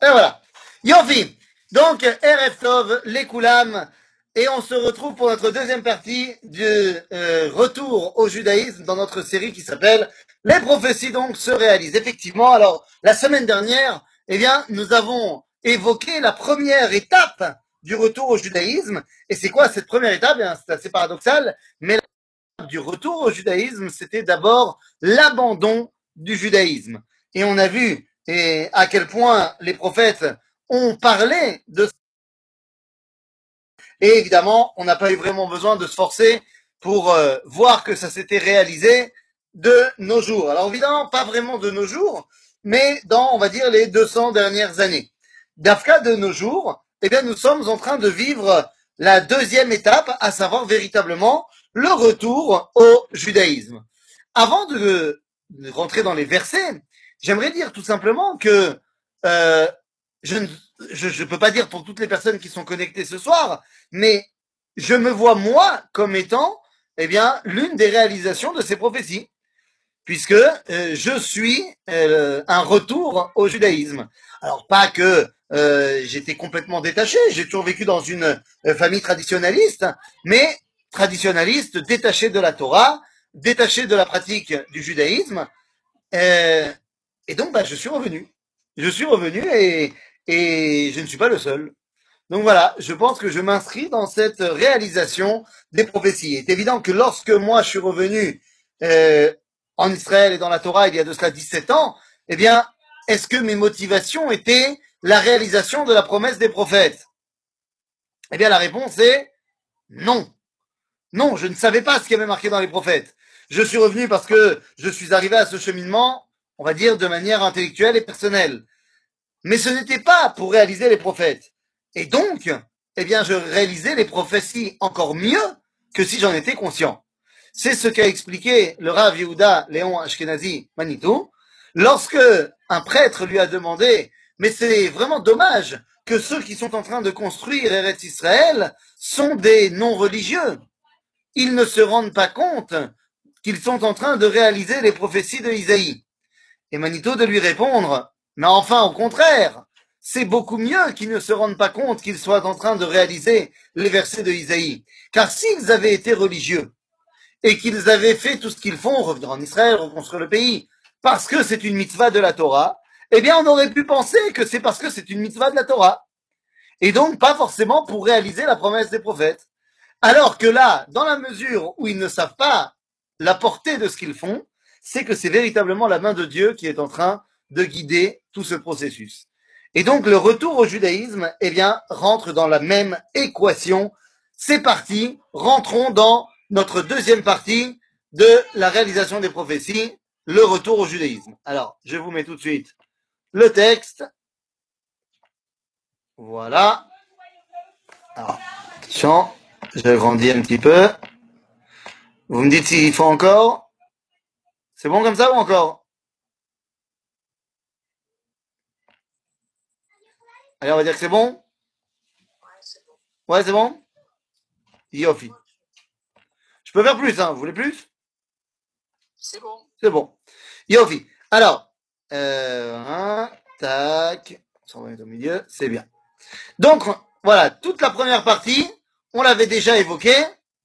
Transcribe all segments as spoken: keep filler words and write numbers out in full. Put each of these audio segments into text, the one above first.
Et voilà. Yofi. Donc, Erev Tov, les Koulam, et on se retrouve pour notre deuxième partie du euh, retour au judaïsme dans notre série qui s'appelle Les prophéties donc se réalisent. Effectivement, alors, la semaine dernière, eh bien, nous avons évoqué la première étape du retour au judaïsme. Et c'est quoi cette première étape? Eh c'est assez paradoxal, mais l'étape du retour au judaïsme, c'était d'abord l'abandon du judaïsme. Et on a vu et à quel point les prophètes ont parlé de. Et évidemment, on n'a pas eu vraiment besoin de se forcer pour euh, voir que ça s'était réalisé de nos jours. Alors évidemment, pas vraiment de nos jours, mais dans, on va dire, les deux cents dernières années. D'Afka de nos jours, eh bien, nous sommes en train de vivre la deuxième étape, à savoir véritablement le retour au judaïsme. Avant de, de rentrer dans les versets, j'aimerais dire tout simplement que euh, je ne je ne peux pas dire pour toutes les personnes qui sont connectées ce soir, mais je me vois moi comme étant, eh bien, l'une des réalisations de ces prophéties, puisque euh, je suis euh, un retour au judaïsme. Alors pas que euh, j'étais complètement détaché, j'ai toujours vécu dans une euh, famille traditionnaliste, mais traditionnaliste, détaché de la Torah, détaché de la pratique du judaïsme, euh, et donc bah, je suis revenu. Je suis revenu et, et je ne suis pas le seul. Donc voilà, je pense que je m'inscris dans cette réalisation des prophéties. Il est évident que lorsque moi je suis revenu euh, en Israël et dans la Torah il y a de cela dix-sept ans, eh bien, est-ce que mes motivations étaient la réalisation de la promesse des prophètes? Eh bien, la réponse est non. Non, je ne savais pas ce qui avait marqué dans les prophètes. Je suis revenu parce que je suis arrivé à ce cheminement, on va dire, de manière intellectuelle et personnelle. Mais ce n'était pas pour réaliser les prophètes. Et donc, eh bien, je réalisais les prophéties encore mieux que si j'en étais conscient. C'est ce qu'a expliqué le Rav Yehuda Léon Ashkenazi Manitou lorsque un prêtre lui a demandé, mais c'est vraiment dommage que ceux qui sont en train de construire Eretz Israël sont des non-religieux. Ils ne se rendent pas compte qu'ils sont en train de réaliser les prophéties de Isaïe. Et Manito de lui répondre, mais enfin, au contraire, c'est beaucoup mieux qu'ils ne se rendent pas compte qu'ils soient en train de réaliser les versets de Isaïe. Car s'ils avaient été religieux et qu'ils avaient fait tout ce qu'ils font, revenir en Israël, reconstruire le pays, parce que c'est une mitzvah de la Torah, eh bien, on aurait pu penser que c'est parce que c'est une mitzvah de la Torah. Et donc, pas forcément pour réaliser la promesse des prophètes. Alors que là, dans la mesure où ils ne savent pas la portée de ce qu'ils font, c'est que c'est véritablement la main de Dieu qui est en train de guider tout ce processus. Et donc le retour au judaïsme, eh bien, rentre dans la même équation. C'est parti, rentrons dans notre deuxième partie de la réalisation des prophéties, le retour au judaïsme. Alors, je vous mets tout de suite le texte. Voilà. Alors, attention, je grandis un petit peu. Vous me dites s'il faut encore. C'est bon comme ça ou encore? Allez, on va dire que c'est bon? Ouais, c'est bon? Yofi. Je peux faire plus, hein? Vous voulez plus? C'est bon. C'est bon. Yofi. Alors, euh, un, tac, on va mettre au milieu, c'est bien. Donc, voilà, toute la première partie, on l'avait déjà évoquée.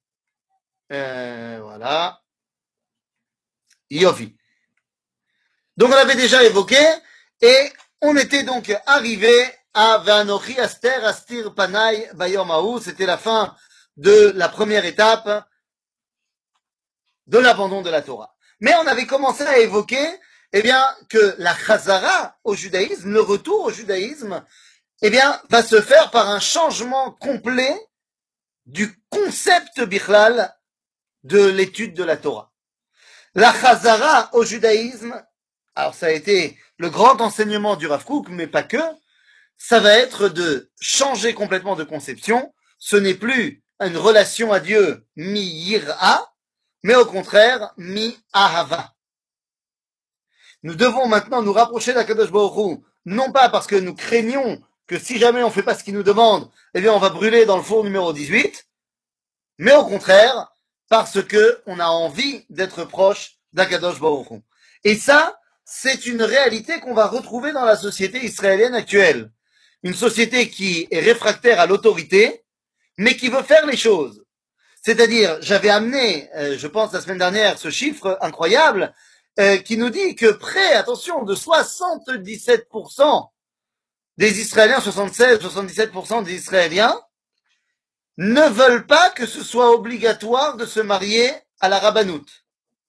Euh, voilà. Yofi. Donc, on l'avait déjà évoqué et on était donc arrivé à Vanochi Aster Astir Panay Bayom. C'était la fin de la première étape de l'abandon de la Torah. Mais on avait commencé à évoquer, eh bien, que la chazara au judaïsme, le retour au judaïsme, eh bien, va se faire par un changement complet du concept bichlal de l'étude de la Torah. La chazara au judaïsme, alors ça a été le grand enseignement du Rav Kook, mais pas que, ça va être de changer complètement de conception. Ce n'est plus une relation à Dieu mi-yira, mais au contraire, mi-ahava. Nous devons maintenant nous rapprocher d'Akadosh Baruch Hu, non pas parce que nous craignons que si jamais on ne fait pas ce qu'il nous demande, eh bien on va brûler dans le four numéro dix-huit, mais au contraire, parce que on a envie d'être proche d'Akadosh Baruch Hu. Et ça, c'est une réalité qu'on va retrouver dans la société israélienne actuelle. Une société qui est réfractaire à l'autorité, mais qui veut faire les choses. C'est-à-dire, j'avais amené, euh, je pense la semaine dernière, ce chiffre incroyable euh, qui nous dit que près, attention, de soixante-dix-sept pour cent des Israéliens, soixante-seize à soixante-dix-sept pour cent des Israéliens ne veulent pas que ce soit obligatoire de se marier à la rabbanoute.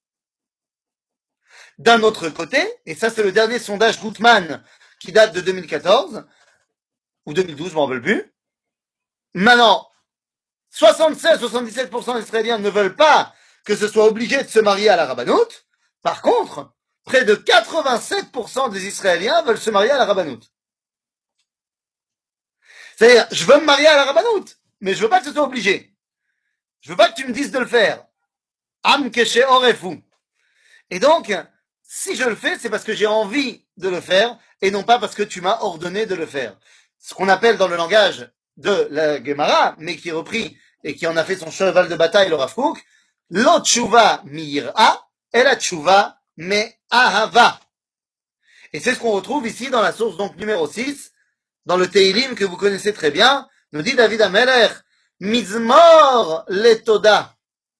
D'un autre côté, et ça c'est le dernier sondage Gutmann qui date de deux mille quatorze, ou deux mille douze, je m'en rappelle plus, maintenant, soixante-seize à soixante-dix-sept pour cent des Israéliens ne veulent pas que ce soit obligé de se marier à la rabbanoute. Par contre, près de quatre-vingt-sept pour cent des Israéliens veulent se marier à la rabbanoute. C'est-à-dire, je veux me marier à la rabbanoute, mais je veux pas que ce soit obligé. Je veux pas que tu me dises de le faire. Am keshe orefu. Et donc, si je le fais, c'est parce que j'ai envie de le faire et non pas parce que tu m'as ordonné de le faire. Ce qu'on appelle dans le langage de la Gemara, mais qui est repris et qui en a fait son cheval de bataille, le Rav Kook, lo tshuva mi'ira, et la tshuva me'ahava. Et c'est ce qu'on retrouve ici dans la source donc numéro six, dans le Teilim que vous connaissez très bien, nous dit David Amelech, Mizmor letoda.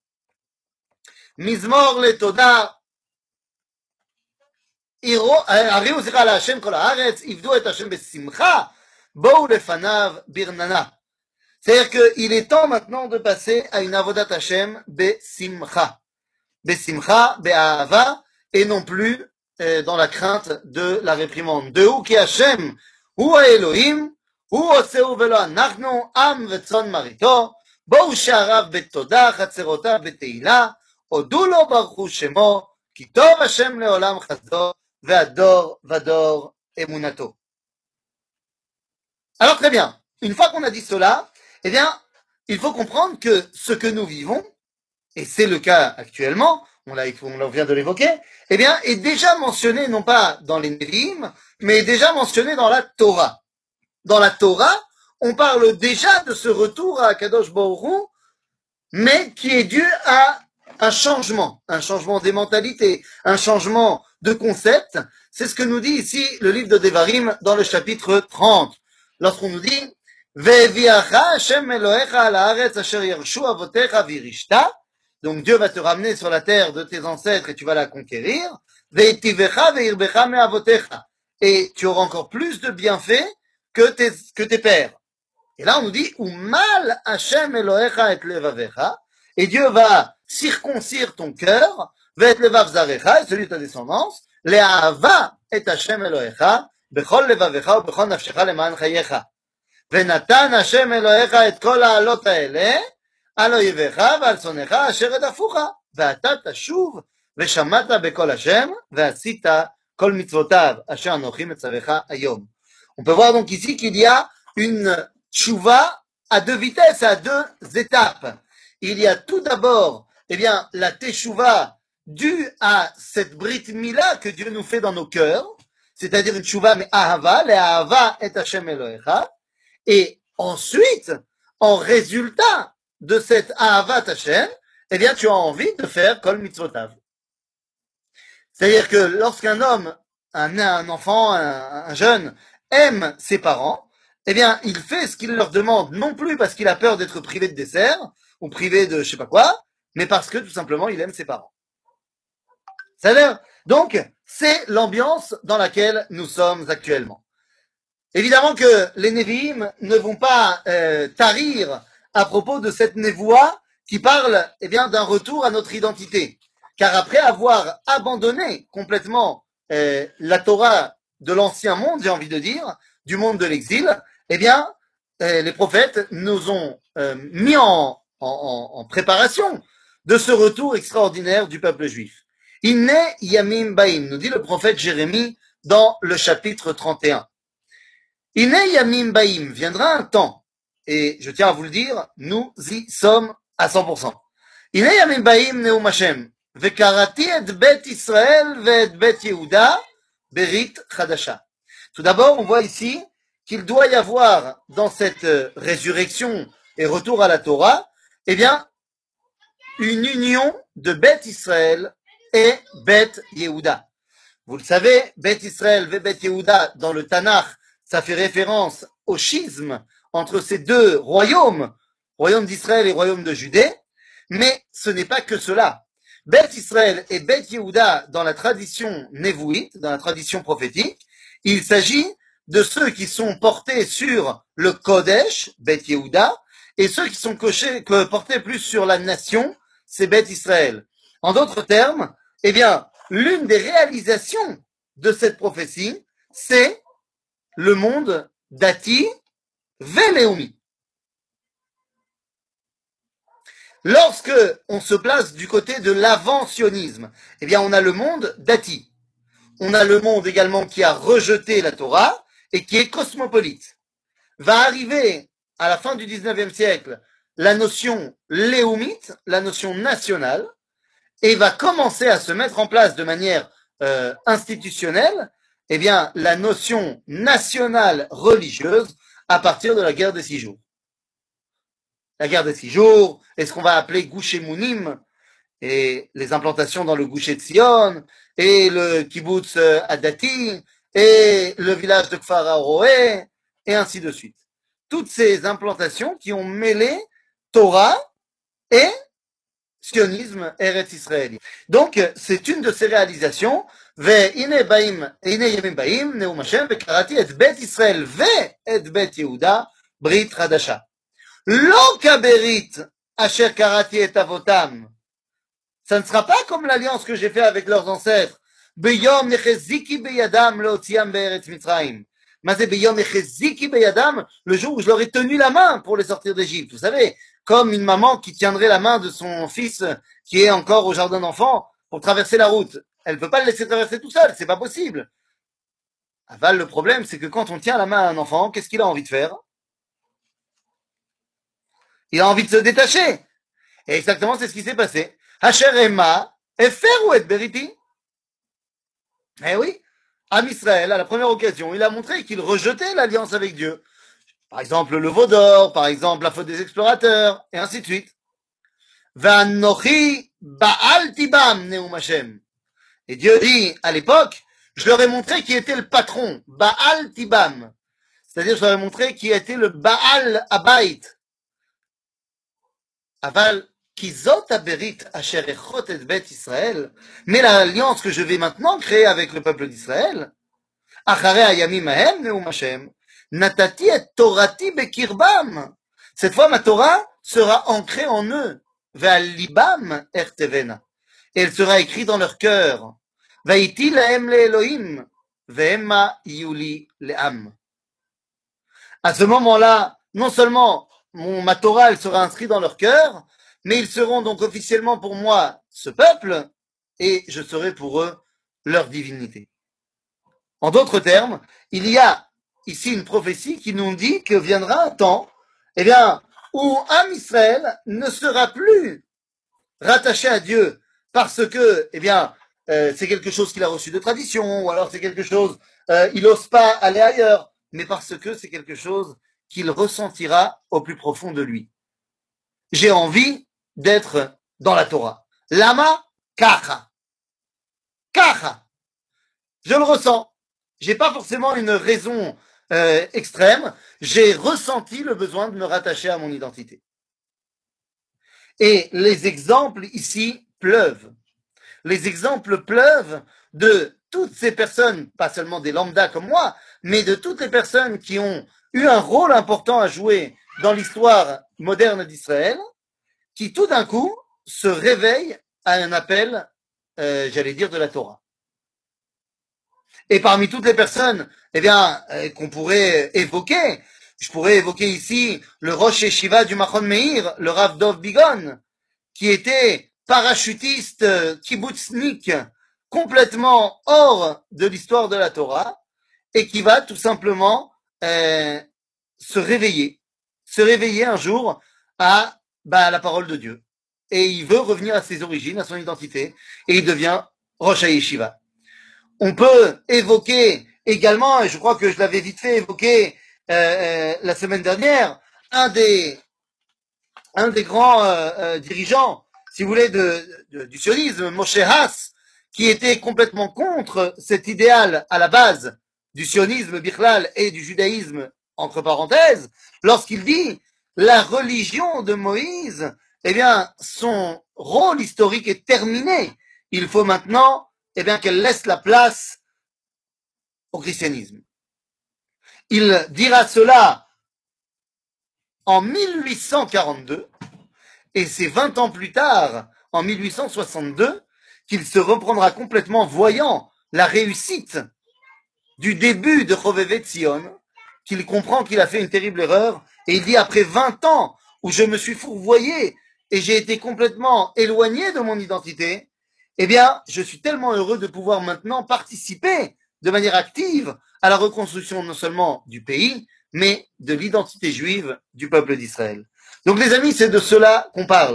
Mizmor letoda. הריעו זכרה להשם כל הארץ, עבדו את השם בשמחה, בואו לפניו ברננה. C'est-à-dire qu'il est temps maintenant de passer à une avodat Hashem besimcha. Besimcha, be'ahava, et non plus euh, dans la crainte de la réprimande. De où qui Hashem, ou à Elohim, ou oseu velo anachnu, am vetzon marito, בואו שעריו בתודה, חצרותיו בתהילה, הודו לו ברכו שמו, כי טוב השם לעולם חסדו, והדור ודור אמונתו. Alors très bien, une fois qu'on a dit cela, eh bien, il faut comprendre que ce que nous vivons, et c'est le cas actuellement, on, l'a, on vient de l'évoquer, eh bien, est déjà mentionné non pas dans les Nevi'im, mais est déjà mentionné dans la Torah. Dans la Torah, on parle déjà de ce retour à Kadosh Baruch Hu, mais qui est dû à un changement, un changement des mentalités, un changement de concept. C'est ce que nous dit ici le livre de Devarim dans le chapitre trente. Lorsqu'on nous dit Ve'eviacha Hashem Elohecha al haaretz asher yarshu avotecha virishta. Donc Dieu va te ramener sur la terre de tes ancêtres et tu vas la conquérir. Ve'etivecha ve'irbecha me'avotecha. Et tu auras encore plus de bienfaits que tes, que tes pères. Et là on nous dit Umal Hashem Elohecha et levavecha. Et Dieu va circoncire ton cœur, ve'et levav zarecha, et celui de ta descendance, le'ahava et Hashem Elohecha, bechol levavecha ou bechol nafshecha leman chayecha. ונתן השם אלוהיך את כל העלות האלה על אויביך ועל שונאיך אשר רדפוך ואתה תשוב ושמעת בקול השם ועשית כל מצוותיו אשר אנוכי מצווך היום. On peut voir donc ici qu'il y a une tchouva à deux vitesses, à deux étapes. Il y a tout d'abord eh bien, la teshuva due à cette brit mila que Dieu nous fait dans nos cœurs, c'est-à-dire une tchouva mais ahava, le ahava et Hashem Elohecha. Et ensuite, en résultat de cette Ahavat Hashem, eh bien, tu as envie de faire Kol Mitzvotav. C'est-à-dire que lorsqu'un homme, un, un enfant, un, un jeune, aime ses parents, eh bien, il fait ce qu'il leur demande, non plus parce qu'il a peur d'être privé de dessert, ou privé de je sais pas quoi, mais parce que tout simplement, il aime ses parents. C'est-à-dire, donc, c'est l'ambiance dans laquelle nous sommes actuellement. Évidemment que les Nevi'im ne vont pas euh, tarir à propos de cette névoie qui parle eh bien, d'un retour à notre identité. Car après avoir abandonné complètement euh, la Torah de l'ancien monde, j'ai envie de dire, du monde de l'exil, eh bien, euh, les prophètes nous ont euh, mis en, en, en préparation de ce retour extraordinaire du peuple juif. Inne yamim baim, nous dit le prophète Jérémie dans le chapitre trente et un. Inne yamim baim, viendra un temps, et je tiens à vous le dire, nous y sommes à cent pour cent. Inne yamim baim neum Hashem, vekarati et bet Israël ve et bet Yehuda berit chadasha. Tout d'abord, on voit ici qu'il doit y avoir dans cette résurrection et retour à la Torah, eh bien, une union de bet Israël et bet Yehuda. Vous le savez, Bet Israël et Bet Yehuda, dans le Tanakh, ça fait référence au schisme entre ces deux royaumes, royaume d'Israël et royaume de Judée, mais ce n'est pas que cela. Bet Israël et Bet Yehuda, dans la tradition névouite, dans la tradition prophétique, il s'agit de ceux qui sont portés sur le Kodesh, Bet Yehuda, et ceux qui sont cochés, portés plus sur la nation, c'est Bet Israël. En d'autres termes, eh bien, l'une des réalisations de cette prophétie, c'est le monde d'Ati Véléoumi. Lorsque on se place du côté de l'avant-sionisme, eh bien, on a le monde d'Ati. On a le monde également qui a rejeté la Torah et qui est cosmopolite. Va arriver à la fin du dix-neuvième siècle la notion léoumite, la notion nationale, et va commencer à se mettre en place de manière euh, institutionnelle, eh bien, la notion nationale religieuse à partir de la guerre des six jours. La guerre des six jours, est ce qu'on va appeler Gouché Mounim, et les implantations dans le Gouché de Sion, et le kibbutz Adati, et le village de Kfar Aroé, et ainsi de suite. Toutes ces implantations qui ont mêlé Torah et sionisme Eretz Israël. Donc, c'est une de ces réalisations. והנה באים, הנה ימים באים, נאום השם, וקראתי את בית ישראל ואת בית יהודה, ברית חדשה. לא כברית אשר קראתי את אבותם. Ça ne sera pas comme l'alliance que j'ai fait avec leurs ancêtres. ביום נחזיקי בידם להוציאם בארץ מצרים. מה זה ביום נחזיקי בידם? Le jour où je leur ai tenu la main pour les sortir d'Égypte. Vous savez, comme une maman qui tiendrait la main de son fils qui est encore au jardin d'enfants pour traverser la route. Elle ne peut pas le laisser traverser tout seul, c'est pas possible. Aval, le problème, c'est que quand on tient la main à un enfant, qu'est-ce qu'il a envie de faire? Il a envie de se détacher. Et exactement, c'est ce qui s'est passé. Hacher Emma, Efer ou Et Beriti? Eh oui, Am Israël, à la première occasion, il a montré qu'il rejetait l'alliance avec Dieu. Par exemple, le veau d'or, par exemple, la faute des explorateurs, et ainsi de suite. Vanochi Baal Tibam Neum Hashem. Et Dieu dit, à l'époque, je leur ai montré qui était le patron, Baal Tibam. C'est-à-dire, je leur ai montré qui était le Baal Abayit. Aval, Kizot Aberit Asher Echot et Bet Israël. Mais l'alliance que je vais maintenant créer avec le peuple d'Israël, Acharei Hayamim Ahem Neum Hashem, Natati et Torati Bekirbam. Cette fois, ma Torah sera ancrée en eux. Ve'al Libam Ertevena. Et elle sera écrite dans leur cœur. Vaïti lahem le Elohim, ve'emma yuli le'am. À ce moment-là, non seulement mon, ma Torah, elle sera inscrite dans leur cœur, mais ils seront donc officiellement pour moi ce peuple, et je serai pour eux leur divinité. En d'autres termes, il y a ici une prophétie qui nous dit que viendra un temps, eh bien, où Am Israël ne sera plus rattaché à Dieu parce que, eh bien, euh, c'est quelque chose qu'il a reçu de tradition, ou alors c'est quelque chose, euh, il n'ose pas aller ailleurs, mais parce que c'est quelque chose qu'il ressentira au plus profond de lui. J'ai envie d'être dans la Torah. Lama kacha. Kacha. Je le ressens. J'ai pas forcément une raison euh, extrême. J'ai ressenti le besoin de me rattacher à mon identité. Et les exemples ici pleuvent. Les exemples pleuvent de toutes ces personnes, pas seulement des lambda comme moi, mais de toutes les personnes qui ont eu un rôle important à jouer dans l'histoire moderne d'Israël, qui tout d'un coup se réveillent à un appel, euh, j'allais dire, de la Torah. Et parmi toutes les personnes, eh bien, euh, qu'on pourrait évoquer, je pourrais évoquer ici le Rosh Yeshiva du Machon Meir, le Rav Dov Bigon, qui était parachutiste, kibbutznik, complètement hors de l'histoire de la Torah, et qui va tout simplement euh, se réveiller, se réveiller un jour à, bah, à la parole de Dieu. Et il veut revenir à ses origines, à son identité, et il devient Rosh Yeshiva. On peut évoquer également, et je crois que je l'avais vite fait évoquer euh, euh, la semaine dernière, un des un des grands euh, euh, dirigeants, si vous voulez, de, de, du sionisme, Moshe Haas, qui était complètement contre cet idéal à la base du sionisme bichlal et du judaïsme, entre parenthèses, lorsqu'il dit la religion de Moïse, eh bien, son rôle historique est terminé. Il faut maintenant, eh bien, qu'elle laisse la place au christianisme. Il dira cela en mille huit cent quarante-deux, et c'est vingt ans plus tard, en mille huit cent soixante-deux, qu'il se reprendra complètement, voyant la réussite du début de Chovevet Tzion, qu'il comprend qu'il a fait une terrible erreur, et il dit après vingt ans où je me suis fourvoyé et j'ai été complètement éloigné de mon identité, eh bien, je suis tellement heureux de pouvoir maintenant participer de manière active à la reconstruction non seulement du pays, mais de l'identité juive du peuple d'Israël. Donc les amis, c'est de cela qu'on parle.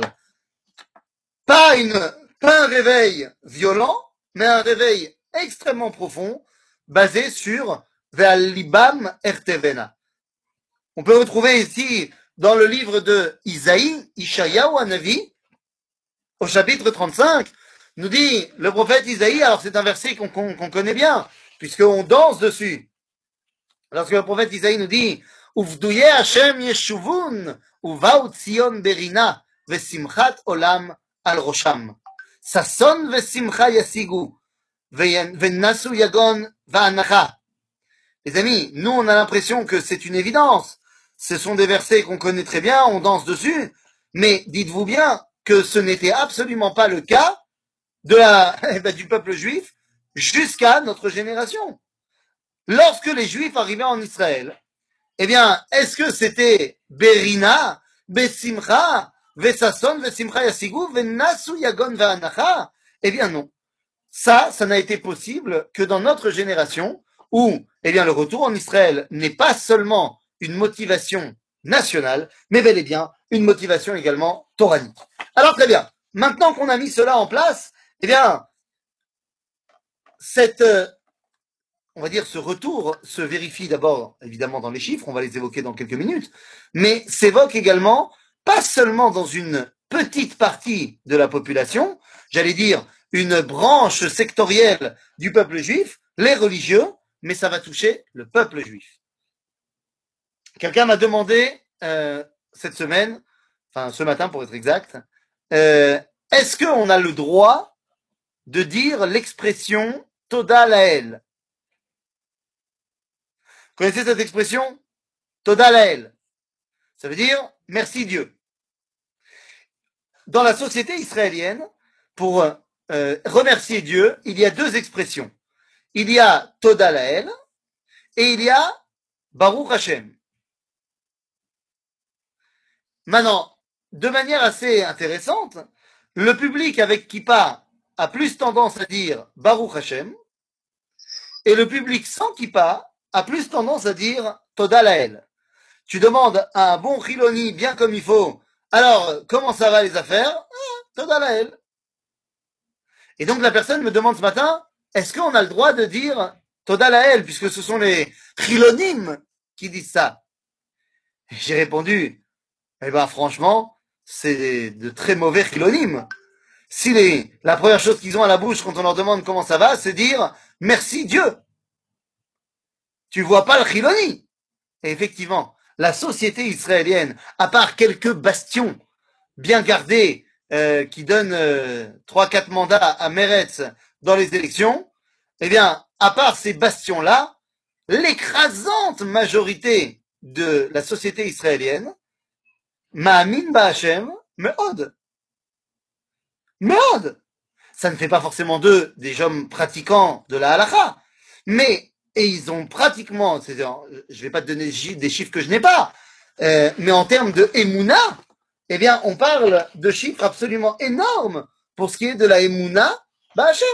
Pas, une, pas un réveil violent, mais un réveil extrêmement profond, basé sur Ve'al-libam ertevena. On peut retrouver ici, dans le livre de Isaïe, Ishayahu Hanavi, au chapitre trente-cinq, nous dit le prophète Isaïe, alors c'est un verset qu'on qu'on, qu'on connaît bien, puisqu'on danse dessus. Lorsque le prophète Isaïe nous dit Uvduye Hashem yeshuvun, uvau Tzion berina, vesimchat olam al rosham. Sasson vesimcha yasigu, venasu yagon va'anacha. Les amis, nous on a l'impression que c'est une évidence. Ce sont des versets qu'on connaît très bien, on danse dessus, mais dites-vous bien que ce n'était absolument pas le cas de la, eh ben, du peuple juif jusqu'à notre génération. Lorsque les Juifs arrivaient en Israël, eh bien, est-ce que c'était Berina, Besimcha, Vesason, Vesimcha Yasigu, Venasu Yagon Va'anacha? Eh bien non. Ça, ça n'a été possible que dans notre génération où, eh bien, le retour en Israël n'est pas seulement une motivation nationale, mais bel et bien une motivation également toranique. Alors très bien. Maintenant qu'on a mis cela en place, eh bien, cette, on va dire, ce retour se vérifie d'abord, évidemment, dans les chiffres, on va les évoquer dans quelques minutes, mais s'évoque également, pas seulement dans une petite partie de la population, j'allais dire une branche sectorielle du peuple juif, les religieux, mais ça va toucher le peuple juif. Quelqu'un m'a demandé euh, cette semaine, enfin ce matin pour être exact, euh, est-ce qu'on a le droit de dire l'expression Toda Lael? Vous connaissez cette expression? Toda Lael. Ça veut dire merci Dieu. Dans la société israélienne, pour euh, remercier Dieu, il y a deux expressions. Il y a Toda Lael et il y a Baruch Hashem. Maintenant, de manière assez intéressante, le public avec kippa a plus tendance à dire Baruch Hashem et le public sans kippa a plus tendance à dire Toda Lael. Tu demandes à un bon chiloni bien comme il faut, alors comment ça va les affaires? Ah, Toda Lael. Et donc la personne me demande ce matin, est-ce qu'on a le droit de dire Toda Lael, puisque ce sont les chilonim qui disent ça? J'ai répondu, eh ben franchement, c'est de très mauvais chilonim. Si les, la première chose qu'ils ont à la bouche quand on leur demande comment ça va, c'est dire merci Dieu. Tu vois pas le chiloni. Et effectivement, la société israélienne, à part quelques bastions bien gardés euh, qui donnent euh, trois quatre mandats à Meretz dans les élections, eh bien, à part ces bastions-là, l'écrasante majorité de la société israélienne, Ma'amin Ba'Hashem, Me'od. Me'od. Ça ne fait pas forcément d'eux des hommes pratiquants de la halakha, mais et ils ont pratiquement, c'est-à-dire, je vais pas te donner des chiffres que je n'ai pas, euh, mais en termes de Emouna, eh bien, on parle de chiffres absolument énormes pour ce qui est de la Emouna Ba'Hashem.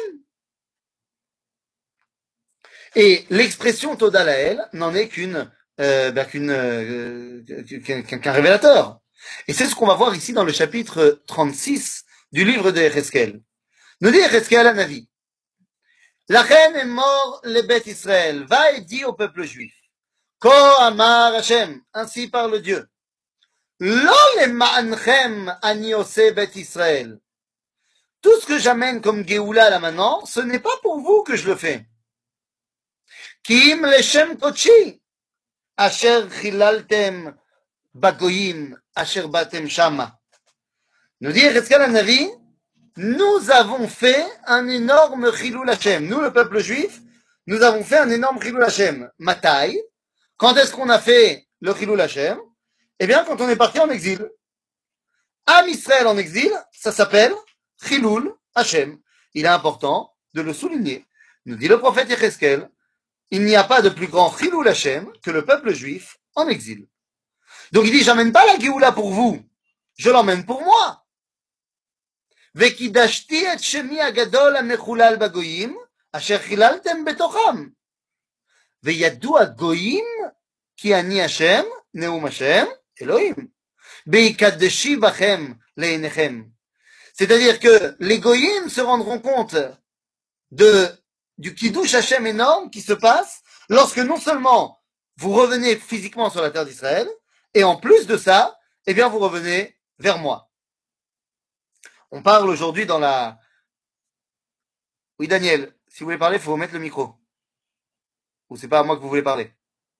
Et l'expression Toda Lael n'en est qu'une, euh, bah, qu'une, euh, qu'un, qu'un révélateur. Et c'est ce qu'on va voir ici dans le chapitre trente-six du livre de Yecheskel. Nous dit Yecheskel à Navi. Lachen est mort le Beth Israël. Va et dit au peuple juif. Ko amar Hashem. Ainsi parle Dieu. Lo le ma'anchem ani ose Beth Israël. tout ce que j'amène comme Géoula là maintenant, ce n'est pas pour vous que je le fais. Kim leshem kochi, asher chilaltem bagoyim, asher batem shama. Nous dit Yechezkel Hanavi, nous avons fait un énorme chilul Hashem. Nous, le peuple juif, nous avons fait un énorme chilul Hashem. Matai, quand est-ce qu'on a fait le chilul Hashem? Eh bien, quand on est parti en exil. Am Israël en exil, ça s'appelle chilul Hashem. Il est important de le souligner. Nous dit le prophète Yechezkel, il n'y a pas de plus grand chilul Hashem que le peuple juif en exil. Donc il dit, j'amène pas la Géoula pour vous, je l'emmène pour moi. וקידשתי את שמי הגדול המחולל בגויים, אשר חיללתם בתוכם. וידעו הגויים כי אני השם, נאום השם, אלוהים. ויקדשי בכם לעיניכם. C'est-à-dire que les goyim se rendront compte de, du kiddush Hashem énorme qui se passe lorsque non seulement vous revenez physiquement sur la terre d'Israël, et en plus de ça, eh bien vous revenez vers moi. On parle aujourd'hui dans la... Oui, Daniel, si vous voulez parler, il faut vous mettre le micro. Ou c'est pas à moi que vous voulez parler?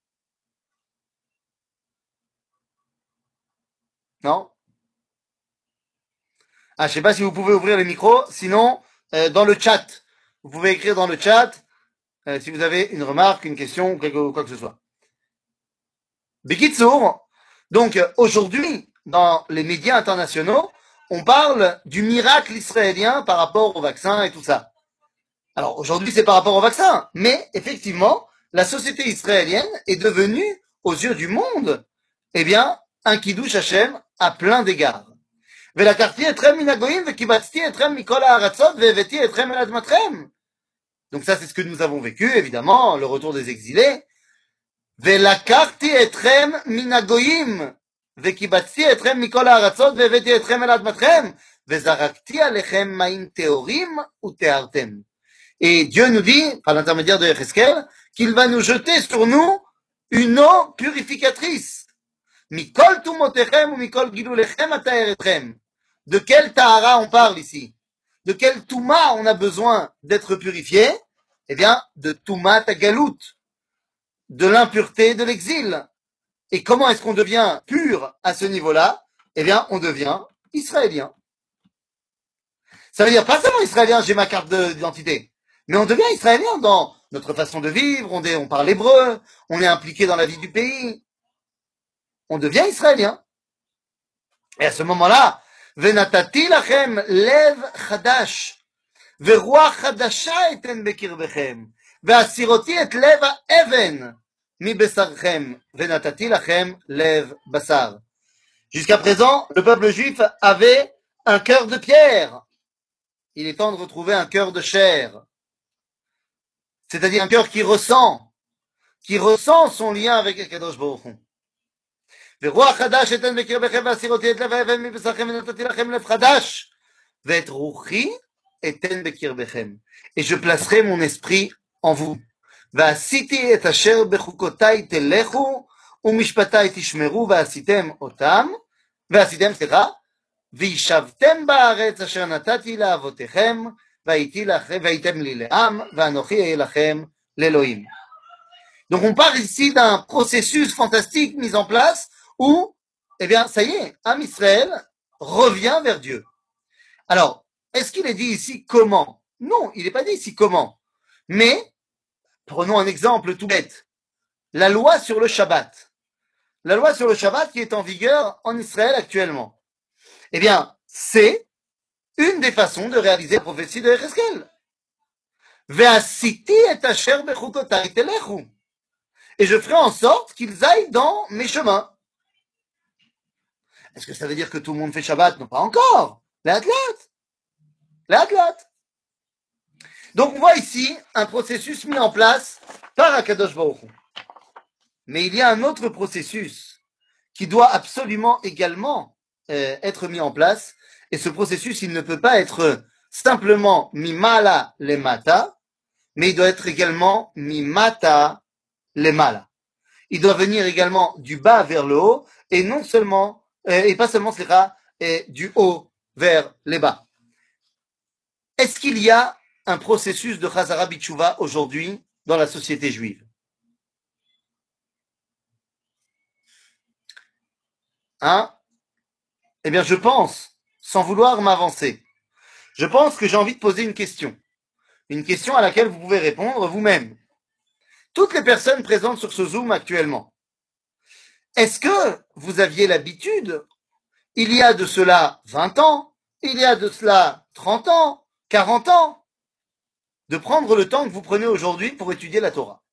Non? Ah, je sais pas si vous pouvez ouvrir le micro. Sinon, euh, dans le chat, vous pouvez écrire dans le chat euh, si vous avez une remarque, une question ou quelque, quoi que ce soit. Bekitsour, donc aujourd'hui, dans les médias internationaux, on parle du miracle israélien par rapport au vaccin et tout ça. Alors aujourd'hui, c'est par rapport au vaccin, mais effectivement, la société israélienne est devenue, aux yeux du monde, eh bien, un kiddush Hashem à plein d'égards. ולקחתי אתכם מן הגויים וקיבצתי אתכם מכל הארצות והבאתי אתכם אל אדמתכם. Donc ça, c'est ce que nous avons vécu, évidemment, le retour des exilés. ולקחתי אתכם מן הגויים וקיבצתי אתכם מכל הארצות והבאתי אתכם אל אדמתכם וזרקתי עליכם מים טהורים וטהרתם. Et Dieu nous dit, par l'intermédiaire de Yechezkel, qu'il va nous jeter sur nous une eau purificatrice. Mikol tumotechem ou mikol gilulechem ataeretchem. De quel tahara on parle ici? De quel touma on a besoin d'être purifié? Eh bien, de toumat tagalout, de l'impureté de l'exil. Et comment est-ce qu'on devient pur à ce niveau-là? Eh bien, on devient israélien. Ça veut dire pas seulement israélien, j'ai ma carte d'identité, mais on devient israélien dans notre façon de vivre, on, est, on parle hébreu, on est impliqué dans la vie du pays. On devient israélien. Et à ce moment-là, Venatati lachem lev chadash, veruach chadasha eten bekirvechem, veasiroti et lev haeven mi besarchem, venatati lachem lev basar. Jusqu'à présent, le peuple juif avait un cœur de pierre. Il est temps de retrouver un cœur de chair. C'est-à-dire un cœur qui ressent, qui ressent son lien avec Akadosh Baruch Hu. ורוח חדש אתן בקרבכם והסירותי את לב האבן מבשרכם ונתתי לכם לב חדש ואת רוחי אתן בקרבכם. Et je placerai mon esprit en vous. ועשיתי את אשר בחוקותיי תלכו ומשפטיי תשמרו ועשיתם אותם, ועשיתם, סליחה, וישבתם בארץ אשר נתתי לאבותיכם והייתם לי לעם ואנוכי אהיה לכם לאלוהים. Donc on parle ici d'un processus fantastique mis en place où, eh bien, ça y est, Am Israël revient vers Dieu. Alors, est-ce qu'il est dit ici comment? Non, il n'est pas dit ici comment. Mais, prenons un exemple tout bête. La loi sur le Shabbat. La loi sur le Shabbat qui est en vigueur en Israël actuellement. Eh bien, c'est une des façons de réaliser la prophétie de Yechezkel. Ve'asiti et asher bechukotai telechu. Et je ferai en sorte qu'ils aillent dans mes chemins. Est-ce que ça veut dire que tout le monde fait Shabbat? Non, pas encore. Les athlètes. Les athlètes. Donc on voit ici un processus mis en place par Akadosh Baruch Hu. Mais il y a un autre processus qui doit absolument également euh, être mis en place. Et ce processus, il ne peut pas être simplement mimala le mata, mais il doit être également mimata le mala. Il doit venir également du bas vers le haut et non seulement, euh, et pas seulement, c'est et du haut vers les bas. est-ce qu'il y a un processus de Chazara Bitshuva aujourd'hui dans la société juive? Hein? Eh bien, je pense, sans vouloir m'avancer, je pense que j'ai envie de poser une question. Une question à laquelle vous pouvez répondre vous-même. Toutes les personnes présentes sur ce Zoom actuellement, est-ce que vous aviez l'habitude, il y a de cela vingt ans, il y a de cela trente ans, quarante ans, de prendre le temps que vous prenez aujourd'hui pour étudier la Torah?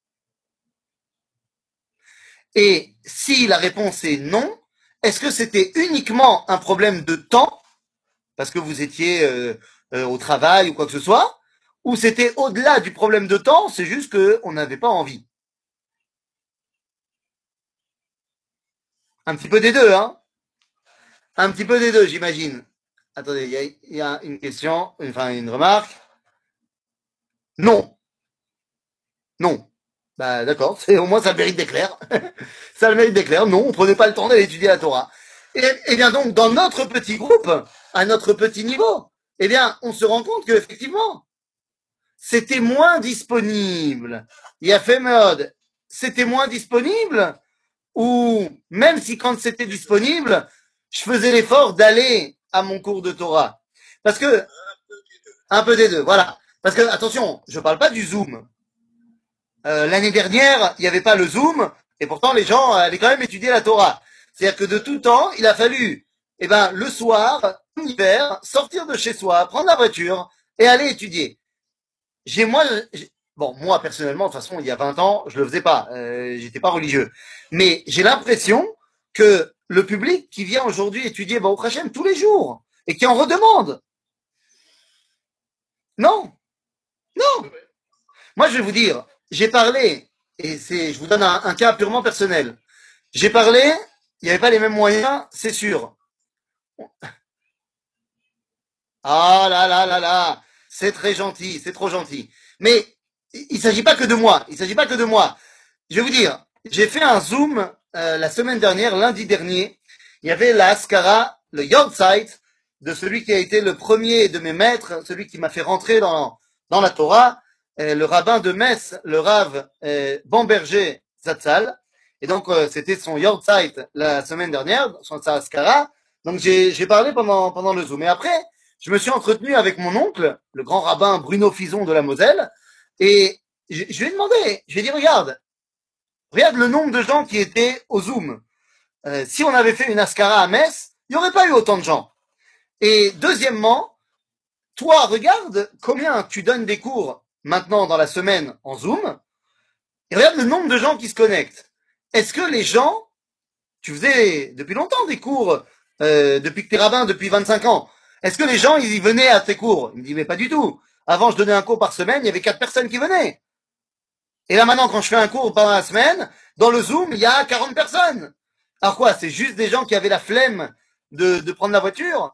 Et si la réponse est non, est-ce que c'était uniquement un problème de temps, parce que vous étiez euh, euh, au travail ou quoi que ce soit, ou c'était au-delà du problème de temps, c'est juste qu'on n'avait pas envie? Un petit peu des deux, hein? Un petit peu des deux, j'imagine. Attendez, il y a, il y a une question, enfin une remarque. Non, non. Bah d'accord, c'est au moins ça le mérite d'éclair. Ça le mérite d'éclair. Non, on prenait pas le temps d'aller étudier la Torah. Et, et bien donc, dans notre petit groupe, à notre petit niveau, eh bien, on se rend compte qu'effectivement, c'était moins disponible. Il y a fait mode, c'était moins disponible, ou même si quand c'était disponible, je faisais l'effort d'aller à mon cours de Torah. Parce que, un peu des deux, voilà. Parce que, attention, je parle pas du Zoom. Euh, l'année dernière, il n'y avait pas le Zoom, et pourtant les gens allaient quand même étudier la Torah. C'est-à-dire que de tout temps, il a fallu, eh ben, le soir, en hiver, sortir de chez soi, prendre la voiture et aller étudier. J'ai moi, j'ai- bon, moi personnellement, de toute façon, il y a vingt ans, je le faisais pas, euh, j'étais pas religieux. Mais j'ai l'impression que le public qui vient aujourd'hui étudier Baruch Hashem tous les jours et qui en redemande, non, non. Moi, je vais vous dire, j'ai parlé, et c'est, je vous donne un, un cas purement personnel. J'ai parlé, il n'y avait pas les mêmes moyens, c'est sûr. Ah là là là là, c'est très gentil, c'est trop gentil. Mais il ne s'agit pas que de moi, il ne s'agit pas que de moi. Je vais vous dire, j'ai fait un Zoom euh, la semaine dernière, lundi dernier. Il y avait la Ascara, le Yortzeit, de celui qui a été le premier de mes maîtres, celui qui m'a fait rentrer dans, dans la Torah, euh, le rabbin de Metz, le Rav euh, Bamberger Zatzal. Et donc, euh, c'était son Yortzeit la semaine dernière, son sa Ascara. Donc, j'ai j'ai parlé pendant, pendant le Zoom. Et après, je me suis entretenu avec mon oncle, le grand rabbin Bruno Fison de la Moselle, et je, je lui ai demandé, je lui ai dit, regarde, regarde le nombre de gens qui étaient au Zoom. Euh, si on avait fait une Ascara à Metz, il n'y aurait pas eu autant de gens. Et deuxièmement, toi, regarde combien tu donnes des cours maintenant dans la semaine en Zoom, et regarde le nombre de gens qui se connectent. Est-ce que les gens, tu faisais depuis longtemps des cours, euh, depuis que tu es rabbin, depuis vingt-cinq ans, est-ce que les gens, ils y venaient à tes cours? Il me dit, mais pas du tout. Avant, je donnais un cours par semaine, il y avait quatre personnes qui venaient. Et là maintenant, quand je fais un cours pendant la semaine, dans le Zoom, il y a quarante personnes. Alors quoi, c'est juste des gens qui avaient la flemme de, de prendre la voiture?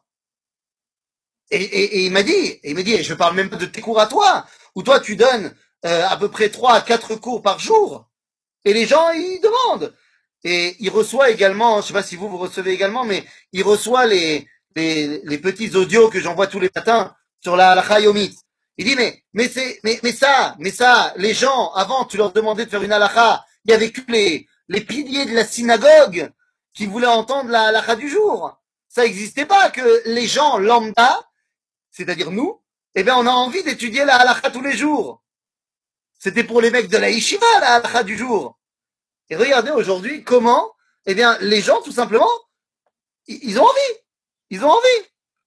Et, et, et il m'a dit, et il m'a dit, et je parle même pas de tes cours à toi, où toi tu donnes euh, à peu près trois à quatre cours par jour, et les gens ils demandent. Et il reçoit également, je sais pas si vous vous recevez également, mais il reçoit les les, les petits audios que j'envoie tous les matins sur la halakha yomit. Il dit mais mais c'est mais mais ça mais ça les gens avant tu leur demandais de faire une halakha, il y avait que les les piliers de la synagogue qui voulaient entendre la halakha du jour. Ça n'existait pas que les gens lambda, c'est-à-dire nous, eh bien on a envie d'étudier la halakha tous les jours. C'était pour les mecs de la yeshiva la halakha du jour. Et regardez aujourd'hui comment, eh bien, les gens, tout simplement, ils ont envie. Ils ont envie.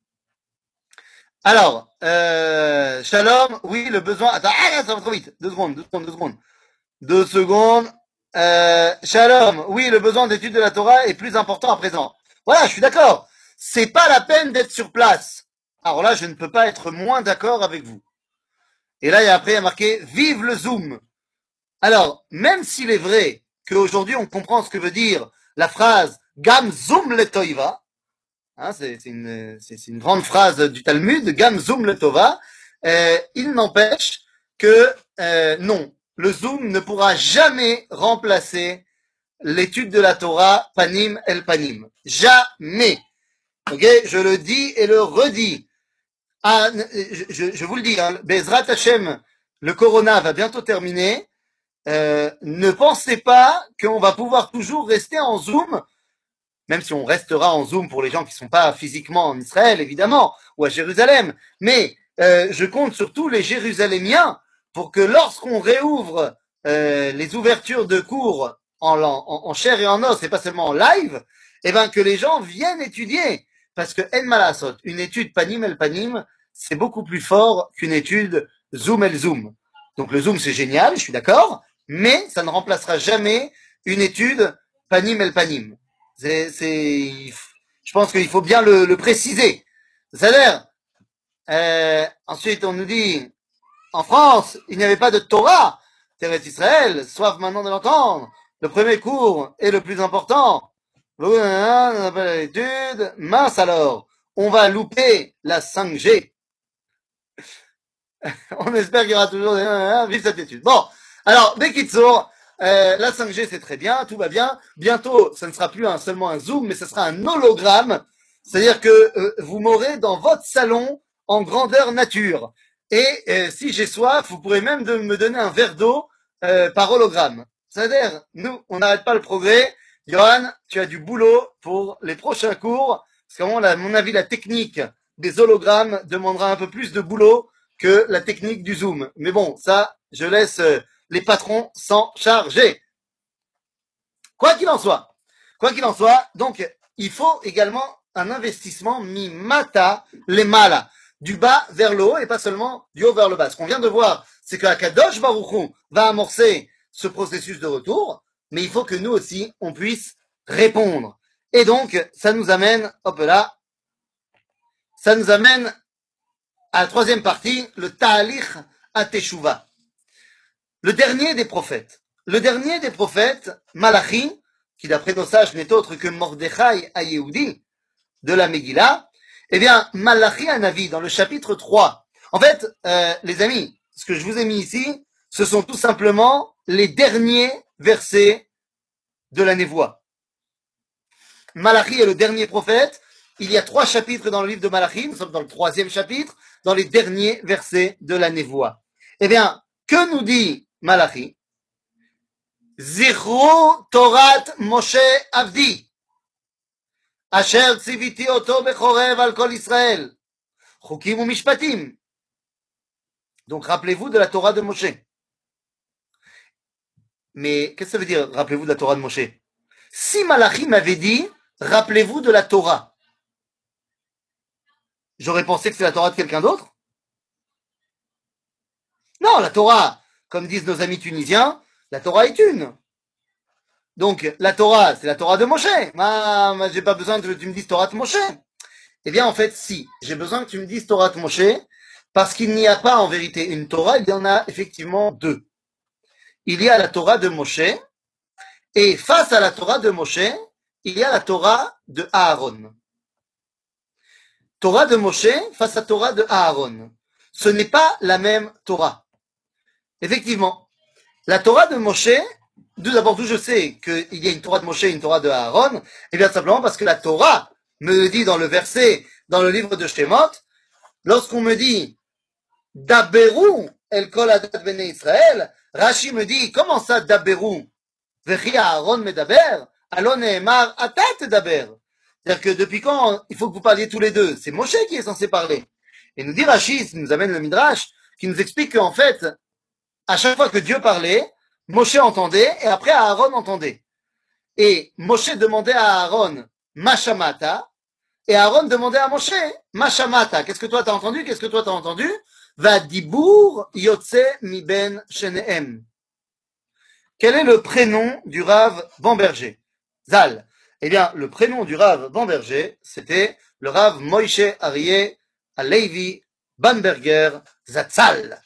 Alors, euh, Shalom, oui, le besoin. Attends, ah, ça va trop vite. Deux secondes, deux secondes, deux secondes. Deux secondes. Euh, Shalom, oui, le besoin d'étude de la Torah est plus important à présent. Voilà, je suis d'accord. C'est pas la peine d'être sur place. Alors là, je ne peux pas être moins d'accord avec vous. Et là, il y a après, il y a marqué Vive le Zoom. Alors, même s'il est vrai qu'aujourd'hui on comprend ce que veut dire la phrase Gam Zoom le Toiva, hein, c'est une, une, grande phrase du Talmud, Gam Zoom le Tova, euh, il n'empêche que euh, non, le Zoom ne pourra jamais remplacer l'étude de la Torah Panim El Panim. Jamais. Ok, je le dis et le redis. Ah, je, je, je vous le dis, hein, Bezrat Hashem, le Corona va bientôt terminer. Euh, ne pensez pas qu'on va pouvoir toujours rester en Zoom, même si on restera en Zoom pour les gens qui ne sont pas physiquement en Israël, évidemment, ou à Jérusalem. Mais euh, je compte sur tous les Jérusalémiens pour que lorsqu'on réouvre euh, les ouvertures de cours en, en, en chair et en os, et pas seulement en live, eh ben que les gens viennent étudier. Parce que En Malasot, une étude panim el panim, c'est beaucoup plus fort qu'une étude Zoom el Zoom. Donc le Zoom, c'est génial, je suis d'accord, mais ça ne remplacera jamais une étude panim el panim. C'est, c'est, je pense qu'il faut bien le, le préciser. C'est-à-dire, euh, ensuite on nous dit, en France, il n'y avait pas de Torah, Terre Israël, soif maintenant de l'entendre. Le premier cours est le plus important. L'étude, mince alors, on va louper la cinq G. On espère qu'il y aura toujours des... Vive cette étude. Bon, alors, Bekitsour, euh, la cinq G, c'est très bien, tout va bien. Bientôt, ça ne sera plus un, seulement un Zoom, mais ce sera un hologramme. C'est-à-dire que euh, vous m'aurez dans votre salon en grandeur nature. Et euh, si j'ai soif, vous pourrez même de me donner un verre d'eau euh, par hologramme. C'est-à-dire, nous, on n'arrête pas le progrès. Johan, tu as du boulot pour les prochains cours. Parce qu'à mon, à mon avis, la technique des hologrammes demandera un peu plus de boulot que la technique du zoom. Mais bon, ça, je laisse les patrons s'en charger. Quoi qu'il en soit, quoi qu'il en soit, donc, il faut également un investissement mi-mata les mala, du bas vers le haut et pas seulement du haut vers le bas. Ce qu'on vient de voir, c'est que Akadosh Baruch Hu va amorcer ce processus de retour, mais il faut que nous aussi, on puisse répondre. Et donc, ça nous amène, hop là, ça nous amène à la troisième partie, le Ta'alich à Teshuvah. Le dernier des prophètes. Le dernier des prophètes, Malachi, qui d'après nos sages n'est autre que Mordechai à Yehudi, de la Megillah, eh bien, Malachi a Navi, dans le chapitre trois. En fait, euh, les amis, ce que je vous ai mis ici, ce sont tout simplement les derniers versets de la Névoie. Malachi est le dernier prophète. Il y a trois chapitres dans le livre de Malachi. Nous sommes dans le troisième chapitre, dans les derniers versets de la Névoie. Eh bien, que nous dit Malachi? Zichru Torat Moshe Avdi, Asher tziviti oto bechorev al kol Israël, Chukim u Mishpatim. Donc, rappelez-vous de la Torah de Moshe. Mais qu'est-ce que ça veut dire, rappelez-vous de la Torah de Moshe? Si Malachi m'avait dit, rappelez-vous de la Torah, j'aurais pensé que c'est la Torah de quelqu'un d'autre? Non, la Torah, comme disent nos amis tunisiens, la Torah est une. Donc, la Torah, c'est la Torah de Moshe. Ah, moi, j'ai pas besoin que tu me dises Torah de Moshe. Eh bien, en fait, si. J'ai besoin que tu me dises Torah de Moshe, parce qu'il n'y a pas en vérité une Torah, il y en a effectivement deux. Il y a la Torah de Moshe, et face à la Torah de Moshe, il y a la Torah de Aaron. Torah de Moshe face à Torah de Aaron. Ce n'est pas la même Torah. Effectivement, la Torah de Moshe, d'abord d'où je sais qu'il y a une Torah de Moshe et une Torah de Aaron, eh bien simplement parce que la Torah me dit dans le verset, dans le livre de Shemot, lorsqu'on me dit Daberu el kol adat bene Israël, Rashi me dit comment ça Daberu? Vechi Aaron medaber, alon ne'emar atat daber. C'est-à-dire que depuis quand il faut que vous parliez tous les deux? C'est Moshe qui est censé parler. Et nous dit Rashi, il nous amène le Midrash, qui nous explique qu'en fait, à chaque fois que Dieu parlait, Moshe entendait et après Aaron entendait. Et Moshe demandait à Aaron Mashamata et Aaron demandait à Moshe Mashamata. Qu'est-ce que toi t'as entendu? Qu'est-ce que toi t'as entendu? Va dibur yotse mi ben shenehem. Quel est le prénom du Rav Bamberger? Zal. Eh bien, le prénom du Rav Bamberger, c'était le Rav Moïse Aryeh Alevi Bamberger Zatzal.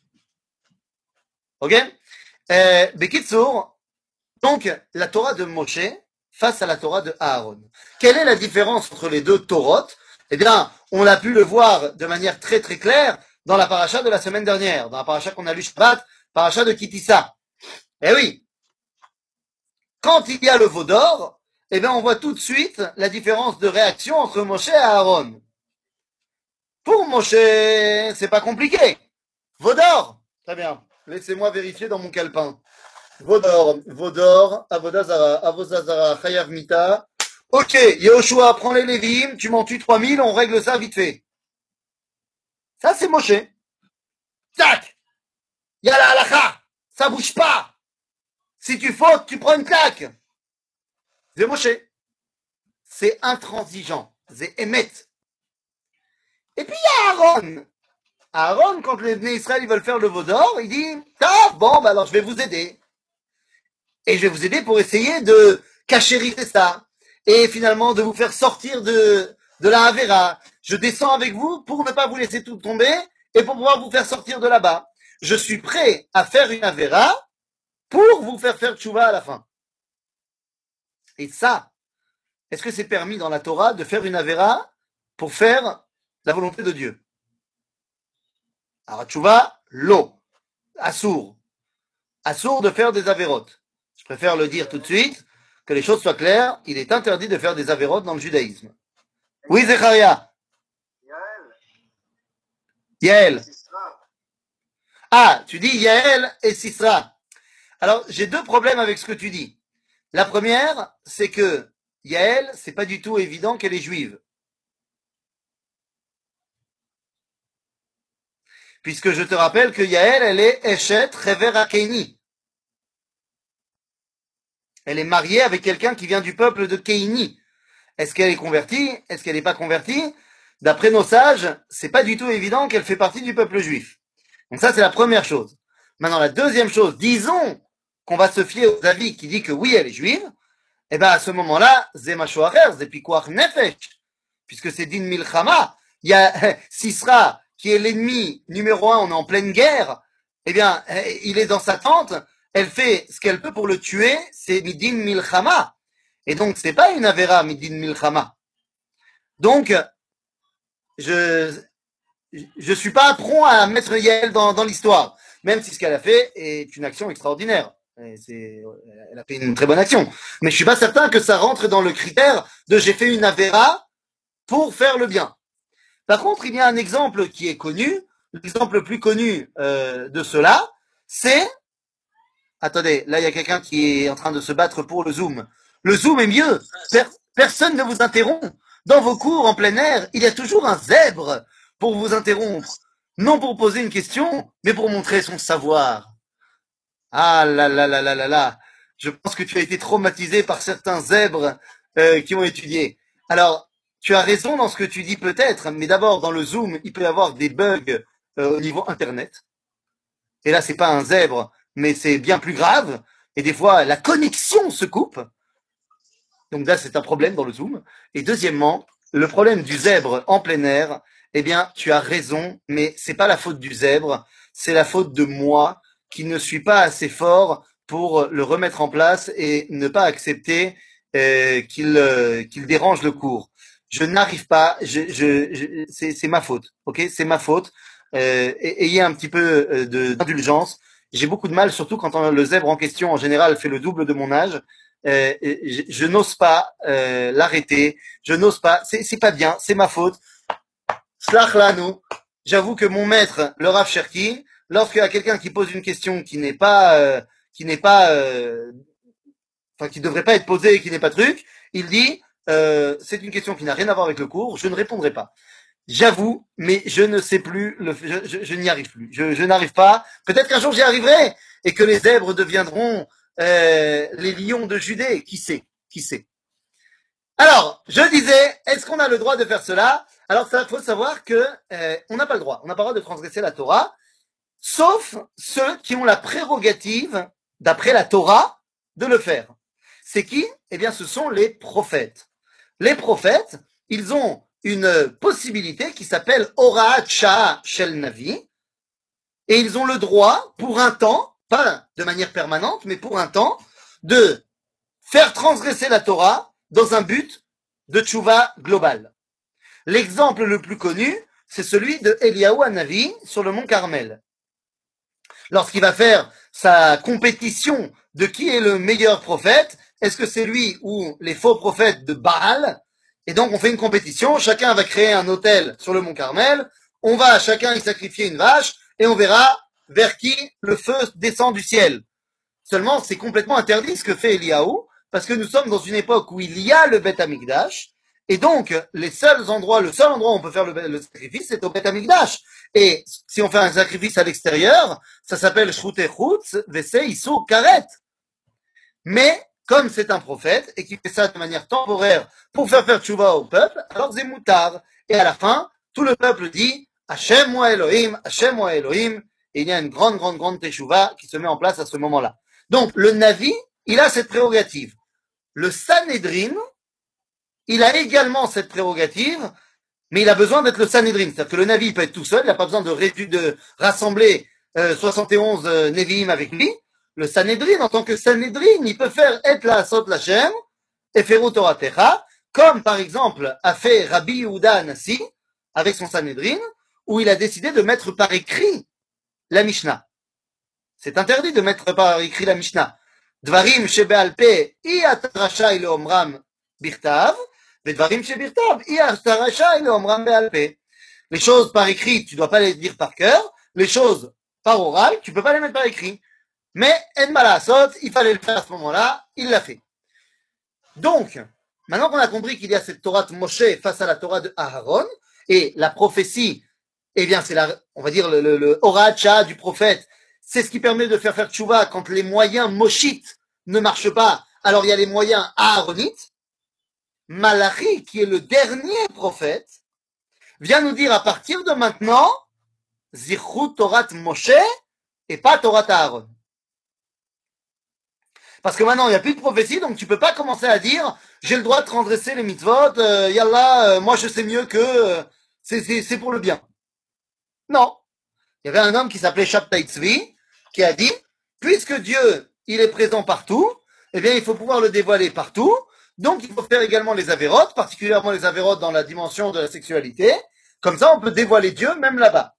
Ok? Euh, Bekitsour, donc, la Torah de Moshe face à la Torah de Aaron. Quelle est la différence entre les deux Torotes? Eh bien, on a pu le voir de manière très très claire dans la paracha de la semaine dernière, dans la paracha qu'on a lu Shabbat, paracha de Kitissa. Eh oui, quand il y a le veau d'or, eh bien, on voit tout de suite la différence de réaction entre Moshe et Aaron. Pour Moshe, c'est pas compliqué. Vaudor. Très bien. Laissez-moi vérifier dans mon calepin. Vaudor, Vaudor, Avodazara, Avodazara, Chayav Mita. Ok, Yehoshua, prends les Lévim, tu m'en tues trois mille, on règle ça vite fait. Ça, c'est Moshe. Tac. Yala halakha. Ça bouge pas. Si tu fautes, tu prends une claque. C'est Moshe. C'est intransigeant. C'est Emet. Et puis il y a Aaron. Aaron, quand les Bnei Israël ils veulent faire le veau d'or, il dit ah, bon, bah alors je vais vous aider. Et je vais vous aider pour essayer de cachériser ça. Et finalement de vous faire sortir de, de la Havera. Je descends avec vous pour ne pas vous laisser tout tomber et pour pouvoir vous faire sortir de là-bas. Je suis prêt à faire une Havera pour vous faire faire tchouva à la fin. Et ça, est-ce que c'est permis dans la Torah de faire une Havera pour faire la volonté de Dieu? Alors, tchouva, l'eau, assour. Assour de faire des avérotes. Je préfère le dire tout de suite, que les choses soient claires, il est interdit de faire des avérotes dans le judaïsme. Oui, Zecharia. Yael. Ah, tu dis Yael et Sisra. Alors, j'ai deux problèmes avec ce que tu dis. La première, c'est que Yael, c'est pas du tout évident qu'elle est juive. Puisque je te rappelle que Yael, elle est Eshet Rever Akeini. Elle est mariée avec quelqu'un qui vient du peuple de Keini. Est-ce qu'elle est convertie? Est-ce qu'elle n'est pas convertie? D'après nos sages, c'est pas du tout évident qu'elle fait partie du peuple juif. Donc ça, c'est la première chose. Maintenant, la deuxième chose, disons qu'on va se fier aux avis qui dit que oui, elle est juive. Eh ben, à ce moment-là, Zema Shoacher, Zepikuach Nefesh, puisque c'est Din Milchama. Il y a Sisra, qui est l'ennemi numéro un, on est en pleine guerre. Eh bien, il est dans sa tente. Elle fait ce qu'elle peut pour le tuer. C'est Midin Milchama. Et donc, c'est pas une Avera Midin Milchama. Donc, je, je suis pas prompt à mettre Yael dans, dans l'histoire. Même si ce qu'elle a fait est une action extraordinaire. C'est, elle a fait une très bonne action. Mais je suis pas certain que ça rentre dans le critère de j'ai fait une Avera pour faire le bien. Par contre, il y a un exemple qui est connu. L'exemple le plus connu euh, de cela, c'est... Attendez, là, il y a quelqu'un qui est en train de se battre pour le Zoom. Le Zoom est mieux. Per- personne ne vous interrompt. Dans vos cours en plein air, il y a toujours un zèbre pour vous interrompre. Non pour poser une question, mais pour montrer son savoir. Ah là là là là là là. Je pense que tu as été traumatisé par certains zèbres euh, qui ont étudié. Alors, tu as raison dans ce que tu dis peut-être, mais d'abord, dans le Zoom, il peut y avoir des bugs euh, au niveau Internet. Et là, c'est pas un zèbre, mais c'est bien plus grave. Et des fois, la connexion se coupe. Donc là, c'est un problème dans le Zoom. Et deuxièmement, le problème du zèbre en plein air, eh bien, tu as raison, mais c'est pas la faute du zèbre, c'est la faute de moi qui ne suis pas assez fort pour le remettre en place et ne pas accepter euh, qu'il euh, qu'il dérange le cours. Je n'arrive pas, je, je, je, c'est, c'est ma faute, ok? C'est ma faute. Euh, ayez un petit peu euh, de, d'indulgence. J'ai beaucoup de mal, surtout quand on, le zèbre en question, en général, fait le double de mon âge. Euh, je, je n'ose pas euh, l'arrêter. Je n'ose pas. C'est, c'est pas bien. C'est ma faute. Slach lanu. J'avoue que mon maître, le Rav Cherki, lorsqu'il y a quelqu'un qui pose une question qui n'est pas, euh, qui n'est pas, euh, enfin qui devrait pas être posée et qui n'est pas truc, il dit euh, c'est une question qui n'a rien à voir avec le cours. Je ne répondrai pas. J'avoue, mais je ne sais plus, le, je, je, je n'y arrive plus. Je, je n'arrive pas. Peut-être qu'un jour j'y arriverai et que les zèbres deviendront euh, les lions de Judée. Qui sait? Qui sait? Alors, je disais, est-ce qu'on a le droit de faire cela? Alors, il faut savoir que euh, on n'a pas le droit. On n'a pas le droit de transgresser la Torah, sauf ceux qui ont la prérogative, d'après la Torah, de le faire. C'est qui? Eh bien, ce sont les prophètes. Les prophètes, ils ont une possibilité qui s'appelle Horaat Shah Shel Navi, et ils ont le droit, pour un temps, pas de manière permanente, mais pour un temps, de faire transgresser la Torah dans un but de tchouva global. L'exemple le plus connu, c'est celui de Eliyahu Hanavi sur le mont Carmel. Lorsqu'il va faire sa compétition de qui est le meilleur prophète, est-ce que c'est lui ou les faux prophètes de Baal? Et donc, on fait une compétition. Chacun va créer un hôtel sur le mont Carmel. On va chacun y sacrifier une vache et on verra vers qui le feu descend du ciel. Seulement, c'est complètement interdit ce que fait Eliaou, parce que nous sommes dans une époque où il y a le Beth Amikdash, et donc les seuls endroits, le seul endroit où on peut faire le, le sacrifice, c'est au Beth Amikdash. Et si on fait un sacrifice à l'extérieur, ça s'appelle Shrute Chutz, Vese Issou Karet. Mais comme c'est un prophète et qu'il fait ça de manière temporaire pour faire faire tchouva au peuple, alors c'est moutard. Et à la fin, tout le peuple dit Hashem wa Elohim, Hashem wa Elohim, et il y a une grande, grande, grande teshuva qui se met en place à ce moment-là. Donc, le Navi, il a cette prérogative. Le Sanhedrin, il a également cette prérogative, mais il a besoin d'être le Sanhedrin. C'est-à-dire que le Navi, il peut être tout seul, il n'a pas besoin de, de rassembler euh, soixante et onze euh, Nevi'im avec lui. Le Sanhedrin, en tant que Sanhedrin, il peut faire être la Sot Lachem, et Ferut Toratecha, comme par exemple a fait Rabbi Yehuda Anassi, avec son Sanhedrin, où il a décidé de mettre par écrit la Mishnah. C'est interdit de mettre par écrit la Mishnah. Dvarim shebe'al pe, i ata rashai leomram birtav, ודברים שבכתב, אי אתה רשאי לאומרם בעל פה. Les choses par écrit, tu ne dois pas les dire par cœur. Les choses par oral, tu ne peux pas les mettre par écrit. Mais, en malasot, il fallait le faire à ce moment-là, il l'a fait. Donc, maintenant qu'on a compris qu'il y a cette Torah de Moshe face à la Torah de Aaron, et la prophétie, eh bien, c'est la, on va dire, le, le, le Horacha du prophète, c'est ce qui permet de faire faire tchouva quand les moyens moshites ne marchent pas. Alors, il y a les moyens aaronites. Malachi, qui est le dernier prophète, vient nous dire à partir de maintenant, Zichut Torah Moshe et pas Torah Aaron. Parce que maintenant, il n'y a plus de prophétie, donc tu ne peux pas commencer à dire j'ai le droit de transgresser les mitzvot, euh, yallah, euh, moi je sais mieux que euh, c'est, c'est, c'est pour le bien. Non. Il y avait un homme qui s'appelait Shabtai Tzvi, qui a dit puisque Dieu, il est présent partout, eh bien, il faut pouvoir le dévoiler partout. Donc, il faut faire également les avérotes, particulièrement les avérotes dans la dimension de la sexualité. Comme ça, on peut dévoiler Dieu même là-bas.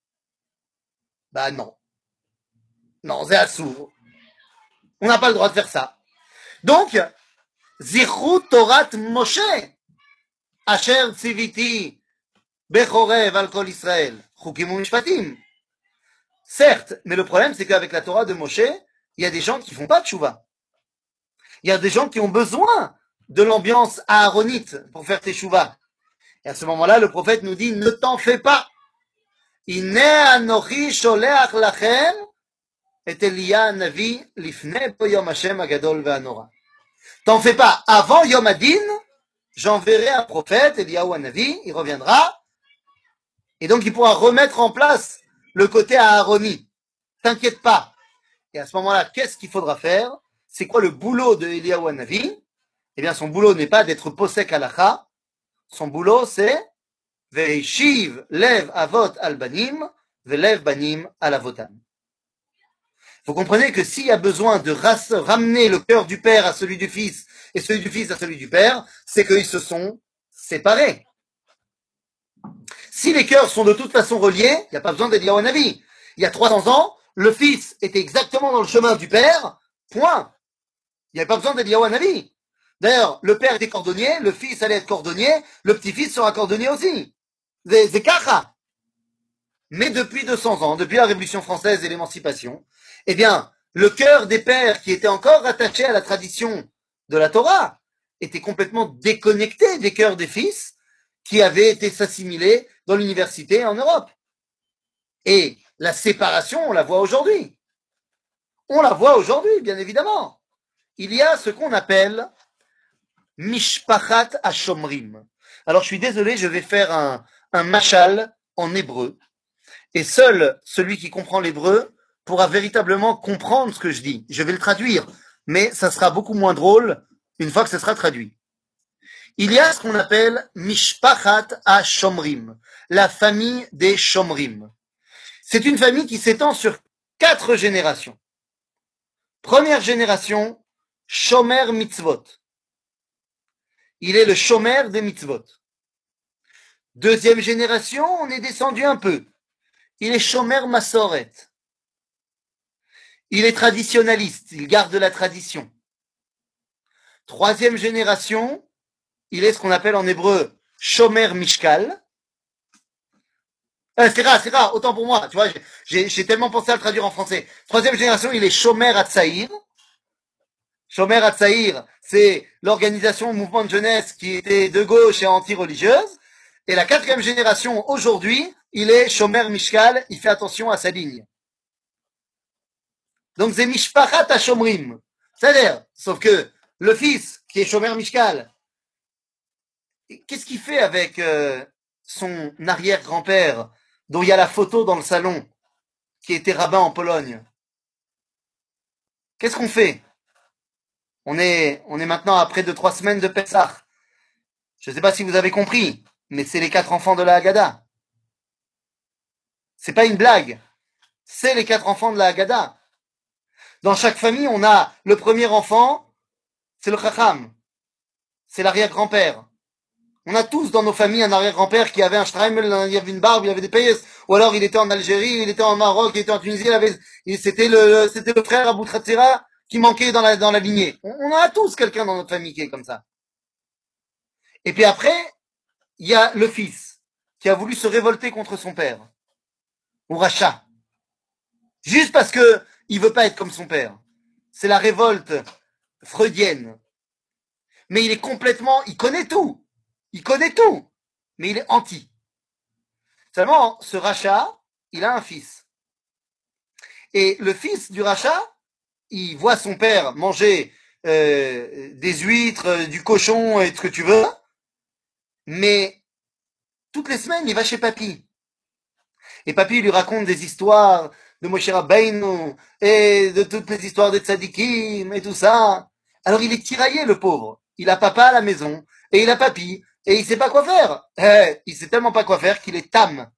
Bah non. Non, c'est assourd. On n'a pas le droit de faire ça. Donc, Zichut Torat Moshe, Asher Tziviti, Bechorev al Kol Israël, Chukim u'Mishpatim. Certes, mais le problème, c'est qu'avec la Torah de Moshe, il y a des gens qui font pas de tchouva. Il y a des gens qui ont besoin de l'ambiance aaronite pour faire teshuva. Et à ce moment-là, le prophète nous dit, ne t'en fais pas. Ine anochi sholeach lachem et Elia navi lifne po yom Hashem agadol ve'anora. T'en fais pas. Avant Yom Adin, j'enverrai un prophète, Eliyahu Hanavi, il reviendra, et donc il pourra remettre en place le côté aaroni. T'inquiète pas. Et à ce moment-là, qu'est-ce qu'il faudra faire? C'est quoi le boulot de Eliyahu Hanavi? Eh bien, son boulot n'est pas d'être posek halacha. Son boulot, c'est Veishiv lev avot al banim, velev banim al avotam. Vous comprenez que s'il y a besoin de ramener le cœur du père à celui du fils et celui du fils à celui du père, c'est qu'ils se sont séparés. Si les cœurs sont de toute façon reliés, il n'y a pas besoin d'Eliyahu Hanavi. Il y a trois cents ans, le fils était exactement dans le chemin du père, point. Il n'y avait pas besoin d'Eliyahu Hanavi. D'ailleurs, le père était cordonnier, le fils allait être cordonnier, le petit-fils sera cordonnier aussi. C'est kacha. Mais depuis deux cents ans, depuis la Révolution française et l'émancipation, eh bien, le cœur des pères qui étaient encore rattachés à la tradition de la Torah était complètement déconnecté des cœurs des fils qui avaient été s'assimiler dans l'université en Europe. Et la séparation, on la voit aujourd'hui. On la voit aujourd'hui, bien évidemment. Il y a ce qu'on appelle Mishpachat Hashomrim. Alors, je suis désolé, je vais faire un, un machal en hébreu. Et seul celui qui comprend l'hébreu pourra véritablement comprendre ce que je dis. Je vais le traduire, mais ça sera beaucoup moins drôle une fois que ce sera traduit. Il y a ce qu'on appelle Mishpachat HaShomrim, la famille des Shomrim. C'est une famille qui s'étend sur quatre générations. Première génération, Shomer Mitzvot. Il est le Shomer des Mitzvot. Deuxième génération, on est descendu un peu. Il est Shomer Masoret. Il est traditionnaliste, il garde la tradition. Troisième génération, il est ce qu'on appelle en hébreu Shomer Mishkal. Euh, c'est rare, c'est rare, autant pour moi. Tu vois, j'ai, j'ai tellement pensé à le traduire en français. Troisième génération, il est Shomer Hatzaïr. Shomer Hatzaïr, c'est l'organisation, le mouvement de jeunesse qui était de gauche et anti-religieuse. Et la quatrième génération, aujourd'hui, il est Shomer Mishkal, il fait attention à sa ligne. Donc c'est Mishpachat HaShomrim. C'est-à-dire, sauf que le fils, qui est Shomer Mishkal, qu'est-ce qu'il fait avec euh, son arrière-grand-père, dont il y a la photo dans le salon, qui était rabbin en Pologne? Qu'est-ce qu'on fait? On est, on est maintenant à près de trois semaines de Pessah. Je ne sais pas si vous avez compris, mais c'est les quatre enfants de la Haggadah. C'est pas une blague. C'est les quatre enfants de la Haggadah. Dans chaque famille, on a le premier enfant, c'est le Chacham. C'est l'arrière-grand-père. On a tous dans nos familles un arrière-grand-père qui avait un Streimel, il avait une barbe, il avait des payes, ou alors il était en Algérie, il était en Maroc, il était en Tunisie, il avait, c'était le, c'était le frère Abou Tratsira qui manquait dans la, dans la lignée. On, on a tous quelqu'un dans notre famille qui est comme ça. Et puis après, il y a le fils qui a voulu se révolter contre son père, ou Racha, juste parce que il veut pas être comme son père. C'est la révolte freudienne. Mais il est complètement, il connaît tout. Il connaît tout. Mais il est anti. Seulement, ce rachat, il a un fils. Et le fils du rachat, il voit son père manger euh, des huîtres, du cochon et ce que tu veux, mais toutes les semaines, il va chez papy. Et papy lui raconte des histoires de Moshe Rabbeinu et de toutes les histoires des tzadikim et tout ça. Alors il est tiraillé, le pauvre. Il a papa à la maison et il a papy et il sait pas quoi faire. Eh, il sait tellement pas quoi faire qu'il est tam.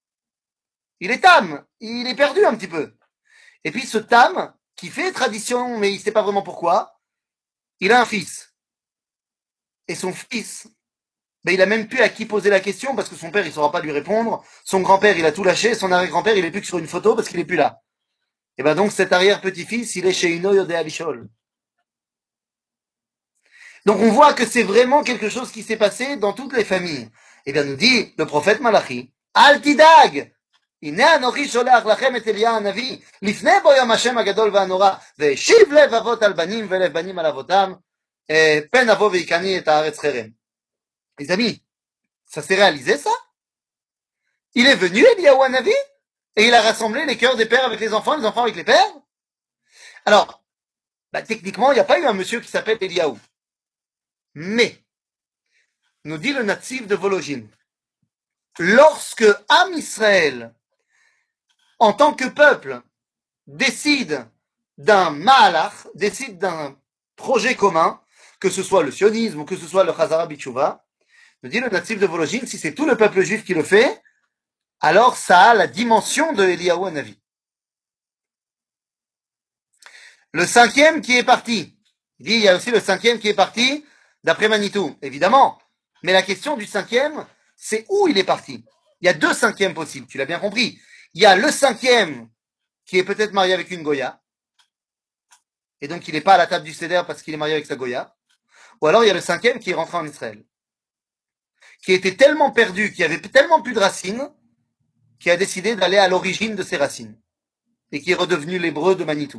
Il est tam. Il est perdu un petit peu. Et puis ce tam, qui fait tradition, mais il sait pas vraiment pourquoi, il a un fils. Et son fils, ben, il a même plus à qui poser la question parce que son père, il saura pas lui répondre. Son grand-père, il a tout lâché. Son arrière-grand-père, il est plus que sur une photo parce qu'il est plus là. Et ben donc cet arrière-petit-fils, il est chez Ino Yodé Alishol. Donc on voit que c'est vraiment quelque chose qui s'est passé dans toutes les familles. Et bien nous dit le prophète Malachi, Al tidag, הנה אנוכי שולח לכם את אליה הנביא, לפני בוא יום השם הגדול והנורא, והשיב לב אבות על בנים ולב בנים על אבותם, פן אבוא ויקני את הארץ חרם. Les amis, ça s'est réalisé ça? Il est venu Eliyahu Hanavi et il a rassemblé les cœurs des pères avec les enfants, les enfants avec les pères? Alors, bah, techniquement, il n'y a pas eu un monsieur qui s'appelle Eliyahu. Mais, nous dit le natif de Vologine, lorsque Am Israël, en tant que peuple, décide d'un Mahalach, décide d'un projet commun, que ce soit le sionisme ou que ce soit le Chazara Bitshuva, nous dit le natif de Vologine, si c'est tout le peuple juif qui le fait, alors ça a la dimension de Eliyahu Hanavi. Le cinquième qui est parti, il dit il y a aussi le cinquième qui est parti d'après Manitou, évidemment. Mais la question du cinquième, c'est où il est parti. Il y a deux cinquièmes possibles, tu l'as bien compris. Il y a le cinquième qui est peut-être marié avec une Goya, et donc il n'est pas à la table du Seder parce qu'il est marié avec sa Goya. Ou alors il y a le cinquième qui est rentré en Israël, qui était tellement perdu, qui avait tellement plus de racines, qui a décidé d'aller à l'origine de ses racines, et qui est redevenu l'hébreu de Manitou.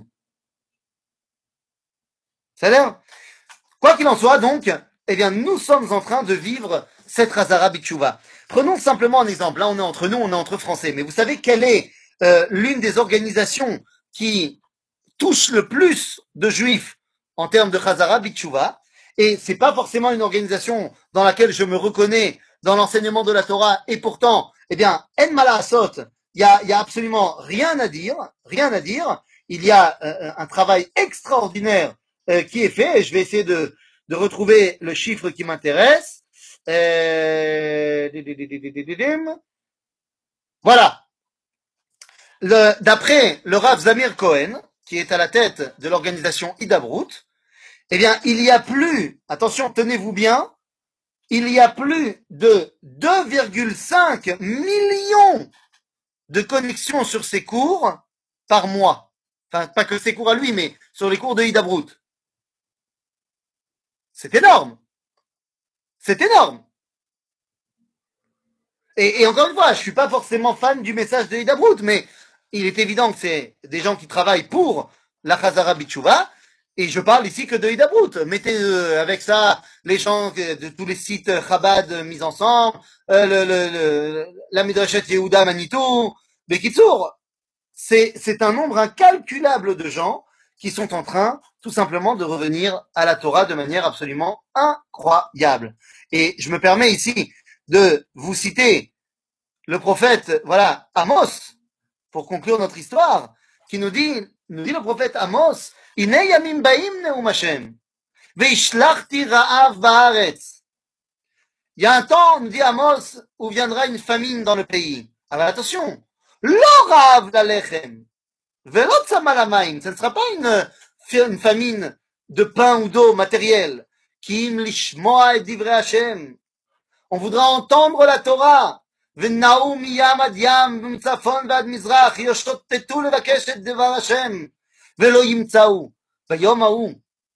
C'est-à-dire, quoi qu'il en soit, donc, eh bien, nous sommes en train de vivre cette Razara Bitshuva. Prenons simplement un exemple. Là, on est entre nous, on est entre Français. Mais vous savez quelle est euh, l'une des organisations qui touche le plus de juifs en termes de Razara Bitshuva? Et c'est pas forcément une organisation dans laquelle je me reconnais dans l'enseignement de la Torah. Et pourtant, eh bien, En Malaasot, il y a, y a absolument rien à dire, rien à dire. Il y a euh, un travail extraordinaire euh, qui est fait. Et je vais essayer de, de retrouver le chiffre qui m'intéresse. Euh... Voilà. Le, d'après le Rav Zamir Cohen, qui est à la tête de l'organisation Hidabrut, eh bien, il y a plus, attention, tenez-vous bien, il y a plus de deux virgule cinq millions de connexions sur ses cours par mois. Enfin, pas que ses cours à lui, mais sur les cours de Hidabrut. C'est énorme. C'est énorme. Et, et, encore une fois, je ne suis pas forcément fan du message de Hidabrut, mais il est évident que c'est des gens qui travaillent pour la Chazara Bichouva, et je parle ici que de Hidabrut. Mettez euh, avec ça les gens de tous les sites Chabad mis ensemble, euh, le, le, le, la Midrashet Yehuda Manitou, Bekitsour. C'est, c'est un nombre incalculable de gens qui sont en train tout simplement de revenir à la Torah de manière absolument incroyable. Et je me permets ici de vous citer le prophète, voilà, Amos, pour conclure notre histoire, qui nous dit, nous dit le prophète Amos, Ine yamim baim neum Hashem, veishlachti ra'av ba'aretz. Il y a un temps, nous dit Amos, où viendra une famine dans le pays. Alors attention, lo ra'av lalechem, velo tzama lamaim. Ce ne sera pas une, une famine de pain ou d'eau matérielle. Kim lishmoa et divrei Hashem. On voudra entendre la Torah. ונעו מים עד ים ומצפון ועד מזרח ישוטטו לבקש את דבר השם ולא ימצאו. ביום ההוא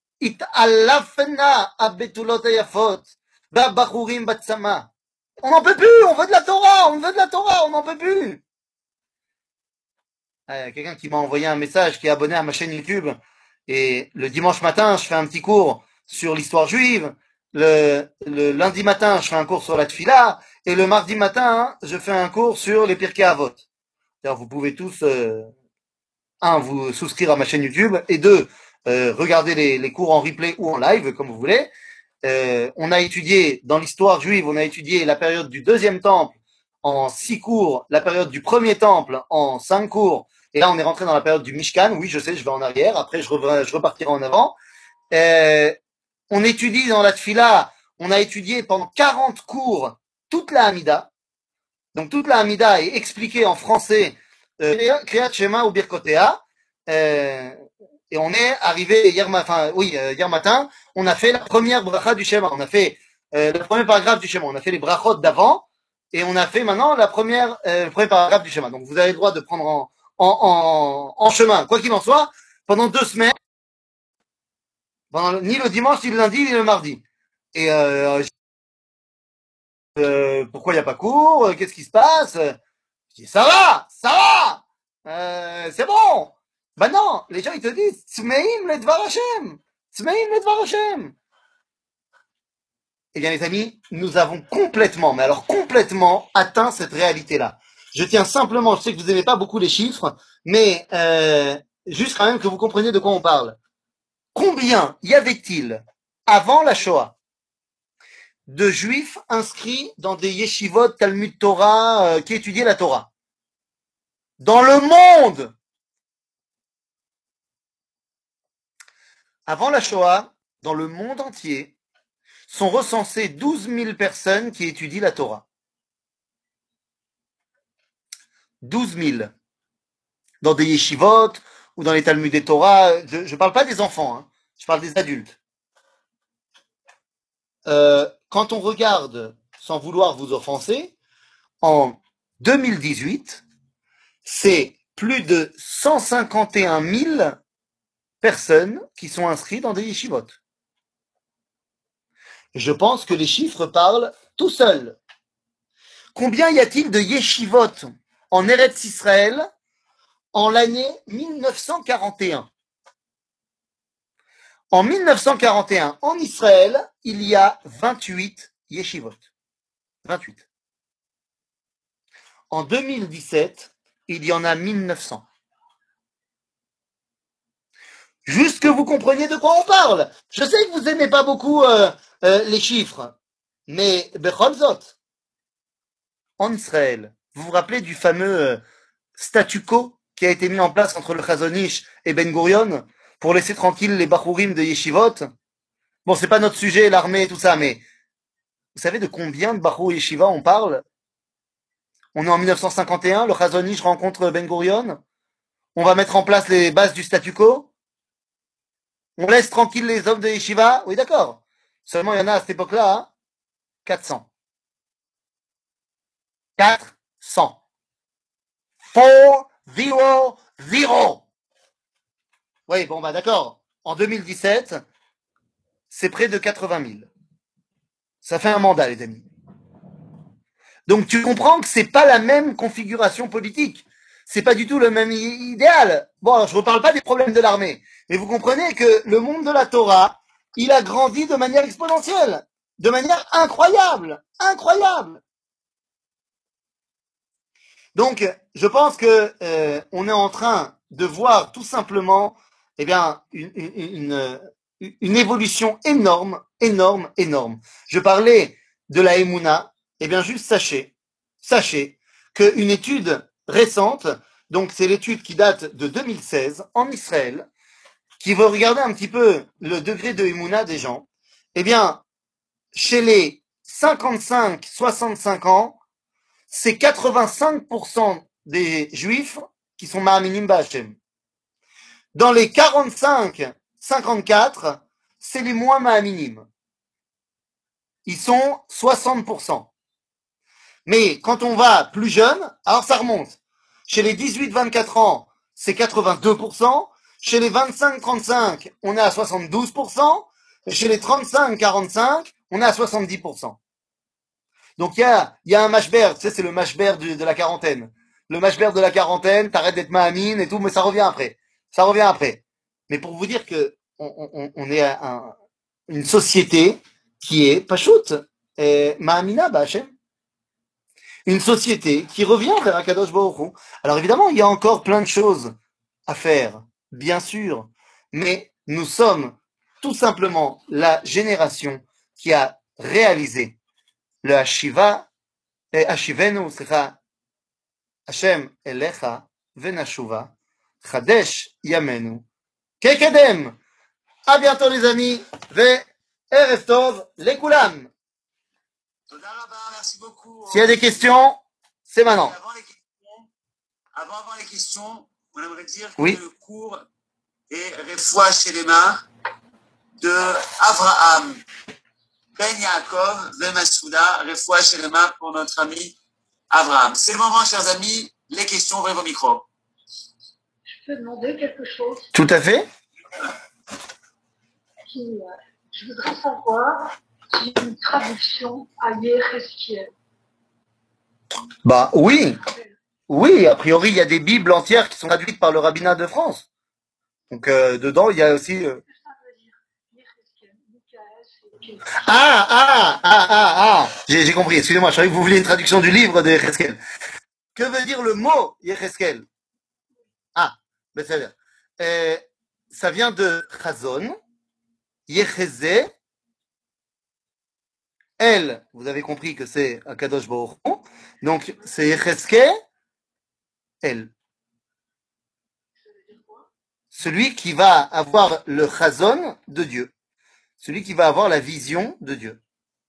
התעלפנה הבתולות היפות והבחורים בצמא. On n'en peut plus, on veut de la Torah, on veut de la Torah, on n'en peut plus. Il y a quelqu'un qui m'a envoyé un message, qui est abonné à ma chaîne YouTube, et le dimanche matin, je fais un petit cours sur l'histoire juive. Le, le lundi matin, je fais un cours sur la Tfila, et le mardi matin, je fais un cours sur les Pirkei Avot. Alors, vous pouvez tous, euh, un, vous souscrire à ma chaîne YouTube, et deux, euh, regarder les, les cours en replay ou en live, comme vous voulez. Euh, on a étudié, dans l'histoire juive, on a étudié la période du deuxième temple en six cours, la période du premier temple en cinq cours, et là on est rentré dans la période du Mishkan. Oui, je sais, je vais en arrière, après je, re- je repartirai en avant. Euh, on étudie dans la Tfila, on a étudié pendant quarante cours toute la Hamida. Donc toute la Hamida est expliquée en français, euh, Kriyat Shema ou Birkotea. Euh, et on est arrivé hier matin, oui, euh, hier matin, on a fait la première bracha du Shema. On a fait euh, le premier paragraphe du Shema. On a fait les brachot d'avant, et on a fait maintenant la première, euh, le premier paragraphe du Shema. Donc vous avez le droit de prendre en, en, en, en chemin, quoi qu'il en soit, pendant deux semaines, pendant le, ni le dimanche, ni le lundi, ni le mardi. Et euh, euh, pourquoi il n'y a pas cours? Qu'est-ce qui se passe? Je dis, ça va, ça va, euh, c'est bon. Ben non, les gens ils te disent, Tzmeim le Dvar Hashem, Tzmeim le Dvar Hashem. Eh bien les amis, nous avons complètement, mais alors complètement atteint cette réalité-là. Je tiens simplement, je sais que vous n'aimez pas beaucoup les chiffres, mais euh, juste quand même que vous compreniez de quoi on parle. Combien y avait-il, avant la Shoah, de juifs inscrits dans des yeshivot, Talmud Torah, euh, qui étudiaient la Torah? Dans le monde! Avant la Shoah, dans le monde entier, sont recensées douze mille personnes qui étudient la Torah. douze mille. Dans des yeshivot ou dans les Talmud des Torah. Je ne parle pas des enfants, hein, je parle des adultes. Euh, quand on regarde, sans vouloir vous offenser, en deux mille dix-huit, c'est plus de cent cinquante et un mille personnes qui sont inscrites dans des yeshivot. Je pense que les chiffres parlent tout seuls. Combien y a-t-il de yeshivot en Eretz Israël en l'année mille neuf cent quarante et un? En mille neuf cent quarante et un, en Israël, il y a vingt-huit yeshivot. vingt-huit. En deux mille dix-sept, il y en a mille neuf cents. Juste que vous compreniez de quoi on parle. Je sais que vous n'aimez pas beaucoup euh, euh, les chiffres, mais Bechol Zot, en Israël, vous vous rappelez du fameux euh, statu quo qui a été mis en place entre le Chazon Ish et Ben Gurion pour laisser tranquille les Bachurim de Yeshivot? Bon, c'est pas notre sujet, l'armée et tout ça, mais vous savez de combien de Bachur Yeshiva on parle? On est en mille neuf cent cinquante et un, le Chazon Ish rencontre Ben Gurion, on va mettre en place les bases du statu quo, on laisse tranquille les hommes de Yeshiva? Oui, d'accord. Seulement, il y en a à cette époque-là, hein, quatre cents. quatre cents. quatre zéro zéro. Oui, bon, bah d'accord. En deux mille dix-sept, c'est près de quatre-vingt mille. Ça fait un mandat, les amis. Donc tu comprends que c'est pas la même configuration politique. C'est pas du tout le même idéal. Bon, alors je ne reparle pas des problèmes de l'armée, mais vous comprenez que le monde de la Torah, il a grandi de manière exponentielle, de manière incroyable, incroyable. Donc, je pense que euh, on est en train de voir tout simplement, eh bien, une, une, une, une évolution énorme, énorme, énorme. Je parlais de la Emouna. Eh bien, juste sachez, sachez qu'une étude récente, donc c'est l'étude qui date de deux mille seize en Israël, qui veut regarder un petit peu le degré de Emouna des gens. Eh bien, chez les cinquante-cinq soixante-cinq ans, c'est quatre-vingt-cinq pour cent des juifs qui sont Ma'aminim Ba'Hashem. Dans les quarante-cinq cinquante-quatre, c'est les moins Ma'aminim. Ils sont soixante pour cent. Mais quand on va plus jeune, alors ça remonte. Chez les dix-huit vingt-quatre ans, c'est quatre-vingt-deux pour cent. Chez les vingt-cinq trente-cinq, on est à soixante-douze pour cent. Et chez les trente-cinq quarante-cinq, on est à soixante-dix pour cent. Donc il y a, y a un mashber, tu sais, c'est le mashber de, de la quarantaine. Le mashber de la quarantaine, t'arrêtes d'être mahamine et tout, mais ça revient après. Ça revient après. Mais pour vous dire que on, on, on est un, une société qui est pachoute, mahamina ba'Hashem. Une société qui revient vers Akadosh Baruch Hu. Alors évidemment, il y a encore plein de choses à faire, bien sûr, mais nous sommes tout simplement la génération qui a réalisé le Hashiva Ashivenu, סליחה, השם אליך ונשובה, חדש ימינו כקדם. À bientôt les amis, וערב טוב לכולם. תודה רבה, merci beaucoup. S'il y a des questions, c'est maintenant. Avant les questions, avant, avant les questions, on aimerait dire Oui. que le cours est Refoua Shelema de Avraham Ben Yaakov Ben Masouda, Refoua Shelema pour notre ami Avraham. C'est le moment, chers amis, les questions, ouvrez vos micros. Je peux demander quelque chose Tout à fait. qui, euh, je voudrais savoir s'il y a une traduction à Yéhézkiel. Bah oui, oui, a priori il y a des bibles entières qui sont traduites par le rabbinat de France. Donc euh, dedans il y a aussi... Euh... Qu'est-ce que ça veut dire Yéhézkiel, Michael, c'est quel- Ah, ah, ah, ah, ah, j'ai j'ai compris, excusez-moi, je savais que vous vouliez une traduction du livre de Yecheskel. Que veut dire le mot Yecheskel? Ah, ben c'est bien. Euh, ça vient de Chazon, Yechezé, elle, vous avez compris que c'est Akadosh Baruch Hu, donc c'est Yecheske, elle. Celui qui va avoir le Chazon de Dieu, celui qui va avoir la vision de Dieu.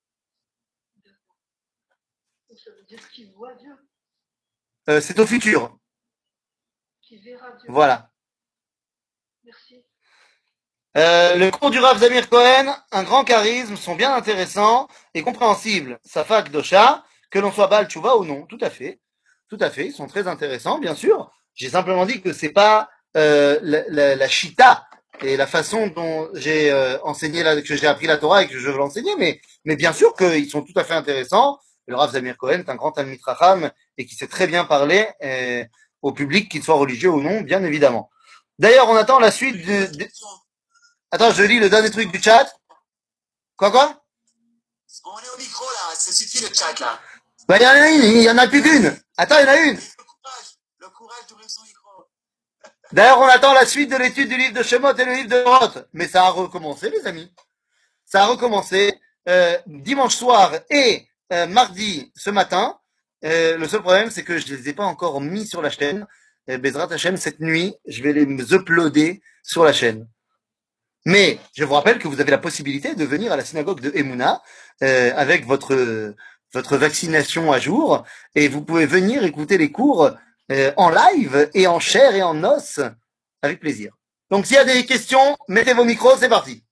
Ça veut dire qu'il voit Dieu, Euh, c'est au futur, qu'il verra Dieu. voilà. Merci. Euh, le cours du Rav Zamir Cohen, un grand charisme, sont bien intéressants et compréhensibles. Safa Kdosha, que l'on soit Baal Tshuva ou non, tout à fait, tout à fait, ils sont très intéressants, bien sûr. J'ai simplement dit que c'est pas euh, la, la, la shita et la façon dont j'ai euh, enseigné, la, que j'ai appris la Torah et que je veux l'enseigner, mais, mais bien sûr qu'ils sont tout à fait intéressants. Le Rav Zamir Cohen est un grand Talmid Racham et qui sait très bien parler euh, au public, qu'il soit religieux ou non, bien évidemment. D'ailleurs, on attend la suite de, de Attends, je lis le dernier truc du chat. Quoi, quoi? On est au micro là, ça suffit le chat là. Bah, il y en a une, il y en a plus qu'une. Attends, il y en a une. Le courage, le courage d'ouvrir son micro. D'ailleurs, on attend la suite de l'étude du livre de Shemot et le livre de Roth. Mais ça a recommencé, les amis. Ça a recommencé euh, dimanche soir et euh, mardi ce matin. Euh, le seul problème, c'est que je ne les ai pas encore mis sur la chaîne. Euh, Bezrat Hashem, cette nuit, je vais les uploader sur la chaîne. Mais je vous rappelle que vous avez la possibilité de venir à la synagogue de Emouna euh, avec votre votre vaccination à jour et vous pouvez venir écouter les cours euh, en live et en chair et en os avec plaisir. Donc s'il y a des questions, mettez vos micros, c'est parti.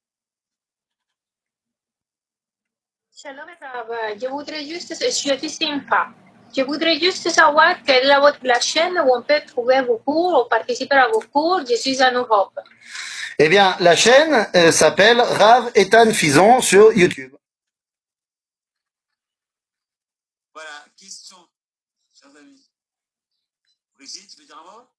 Shalom Rav, je voudrais juste, je suis sympa. Je voudrais juste savoir quelle est votre la chaîne où on peut trouver vos cours ou participer à vos cours. Je suis en Europe. Eh bien, la chaîne euh, s'appelle Rav Etan Fison sur YouTube. la question, chers amis. Brigitte, tu veux dire un mot?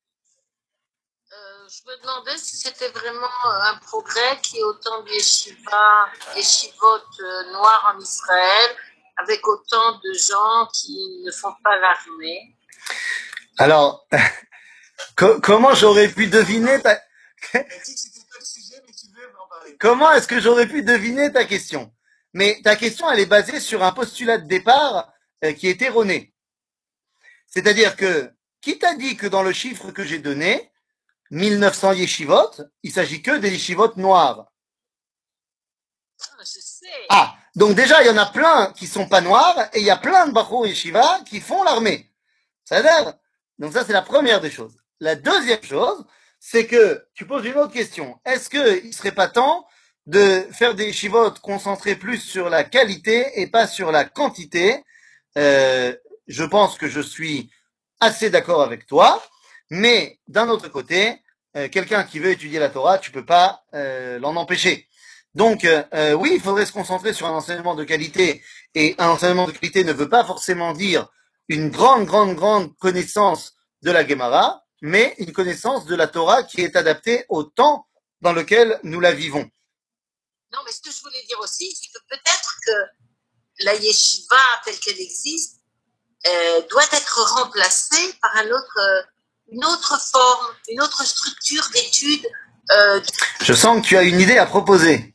Euh, je me demandais si c'était vraiment euh, un progrès qu'il y ait autant de yeshiva, yeshivot euh, noirs en Israël, avec autant de gens qui ne font pas l'armée. Alors, co- comment j'aurais pu deviner ta... Elle a dit que c'était pas le sujet, mais tu veux en parler. Comment est-ce que j'aurais pu deviner ta question? Mais ta question, elle est basée sur un postulat de départ euh, qui est erroné. C'est-à-dire que, qui t'a dit que dans le chiffre que j'ai donné, mille neuf cents yeshivot, il s'agit que des yeshivot noirs? Ah, je sais. Ah, donc déjà, il y en a plein qui sont pas noirs et il y a plein de Bachur Yeshiva qui font l'armée. Ça a l'air. Donc ça, c'est la première des choses. La deuxième chose, c'est que tu poses une autre question. Est-ce qu'il serait pas temps de faire des yeshivot concentrés plus sur la qualité et pas sur la quantité? euh, Je pense que je suis assez d'accord avec toi, mais d'un autre côté, euh, quelqu'un qui veut étudier la Torah, tu peux pas euh, l'en empêcher. Donc, euh, oui, il faudrait se concentrer sur un enseignement de qualité, et un enseignement de qualité ne veut pas forcément dire une grande, grande, grande connaissance de la Gemara, mais une connaissance de la Torah qui est adaptée au temps dans lequel nous la vivons. Non, mais ce que je voulais dire aussi, c'est que peut-être que la yeshiva telle qu'elle existe euh, doit être remplacée par un autre, euh, une autre forme, une autre structure d'études. Euh, Je sens que tu as une idée à proposer.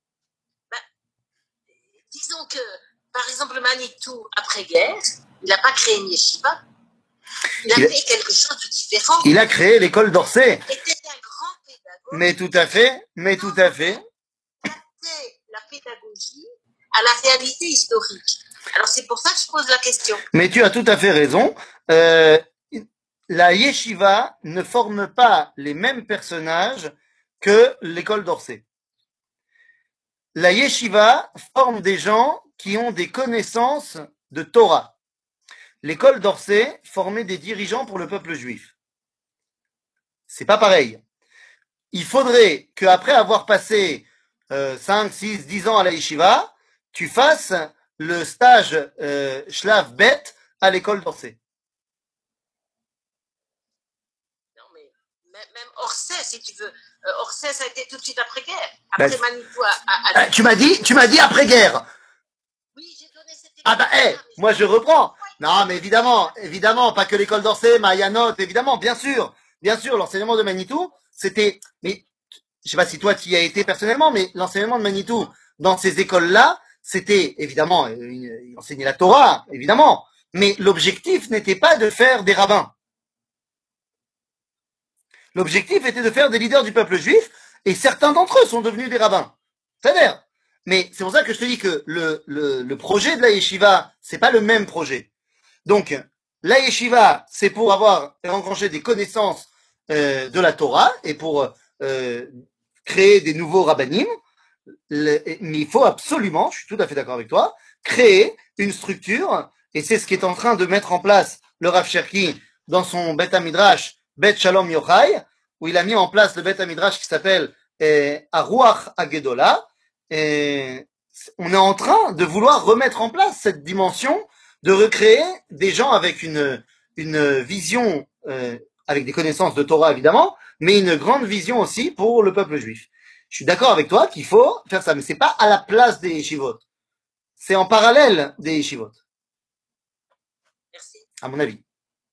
disons que, par exemple, le Manitou, après-guerre, il n'a pas créé une yeshiva. Il a Il a- fait quelque chose de différent. Il a créé l'école d'Orsay. Il était un grand pédagogue. Mais tout à fait, mais tout à fait. Adapter la pédagogie à la réalité historique. Alors c'est pour ça que je pose la question. Mais tu as tout à fait raison. Euh, la yeshiva ne forme pas les mêmes personnages que l'école d'Orsay. La yeshiva forme des gens qui ont des connaissances de Torah. L'école d'Orsay formait des dirigeants pour le peuple juif. C'est pas pareil. Il faudrait qu'après avoir passé euh, cinq, six, dix ans à la yeshiva, tu fasses le stage euh, Shlav Bet à l'école d'Orsay. Non mais même, même Orsay, si tu veux, euh, Orsay ça a été tout de suite après-guerre. Après Ben, Manitou à, à, à... Euh, tu m'as dit, tu m'as dit après-guerre. Oui, j'ai donné cette Ah bah, eh, moi je reprends. Non, mais évidemment, évidemment, pas que l'école d'Orsay, Mayanot, évidemment, bien sûr, bien sûr, l'enseignement de Manitou, c'était, mais je sais pas si toi tu y as été personnellement, mais l'enseignement de Manitou dans ces écoles-là, c'était évidemment, euh, il enseignait la Torah, évidemment, mais l'objectif n'était pas de faire des rabbins. L'objectif était de faire des leaders du peuple juif, et certains d'entre eux sont devenus des rabbins. C'est-à-dire, mais c'est pour ça que je te dis que le, le, le projet de la yeshiva, c'est pas le même projet. Donc, la yeshiva, c'est pour avoir engrangé des connaissances euh, de la Torah et pour euh, créer des nouveaux rabbanim. Le, mais il faut absolument, je suis tout à fait d'accord avec toi, créer une structure, et c'est ce qui est en train de mettre en place le Rav Cherki dans son Bet Midrash, Bet Shalom Yochai, où il a mis en place le Bet Midrash qui s'appelle eh, Aruach Agedola. Et on est en train de vouloir remettre en place cette dimension, de recréer des gens avec une, une vision, euh, avec des connaissances de Torah évidemment, mais une grande vision aussi pour le peuple juif. Je suis d'accord avec toi qu'il faut faire ça, mais c'est pas à la place des yeshivot. C'est en parallèle des yeshivot. Merci. À mon avis.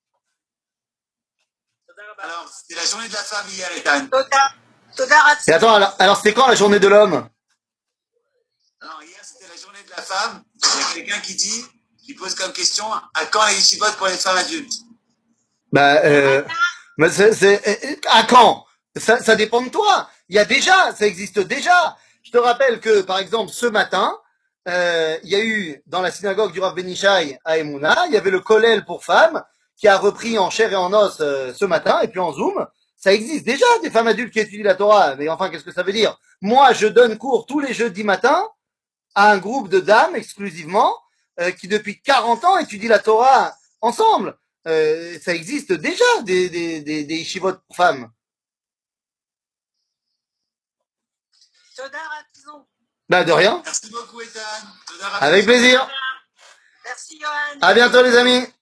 Alors, c'était la journée de la femme hier, Ethan. Toda, Toda Et attends, alors, alors c'était quand la journée de l'homme? Non, hier, c'était la journée de la femme. Il y a quelqu'un qui dit, qui pose comme question, à quand la yeshivot pour les femmes adultes? Bah, euh, mais c'est, c'est, à quand? Ça, ça dépend de toi. Il y a déjà, ça existe déjà. Je te rappelle que, par exemple, ce matin, euh, il y a eu dans la synagogue du Rav Benishai à Emouna, il y avait le kollel pour femmes qui a repris en chair et en os euh, ce matin, et puis en Zoom. Ça existe déjà des femmes adultes qui étudient la Torah. Mais enfin, qu'est-ce que ça veut dire? Moi, je donne cours tous les jeudis matins à un groupe de dames exclusivement euh, qui depuis quarante ans étudient la Torah ensemble. Euh, ça existe déjà des, des, des, des yeshivot pour femmes. Toda Ratzon. Bah de rien. Merci beaucoup, Ethan. Avec plaisir. Merci, Johan. À bientôt, les amis.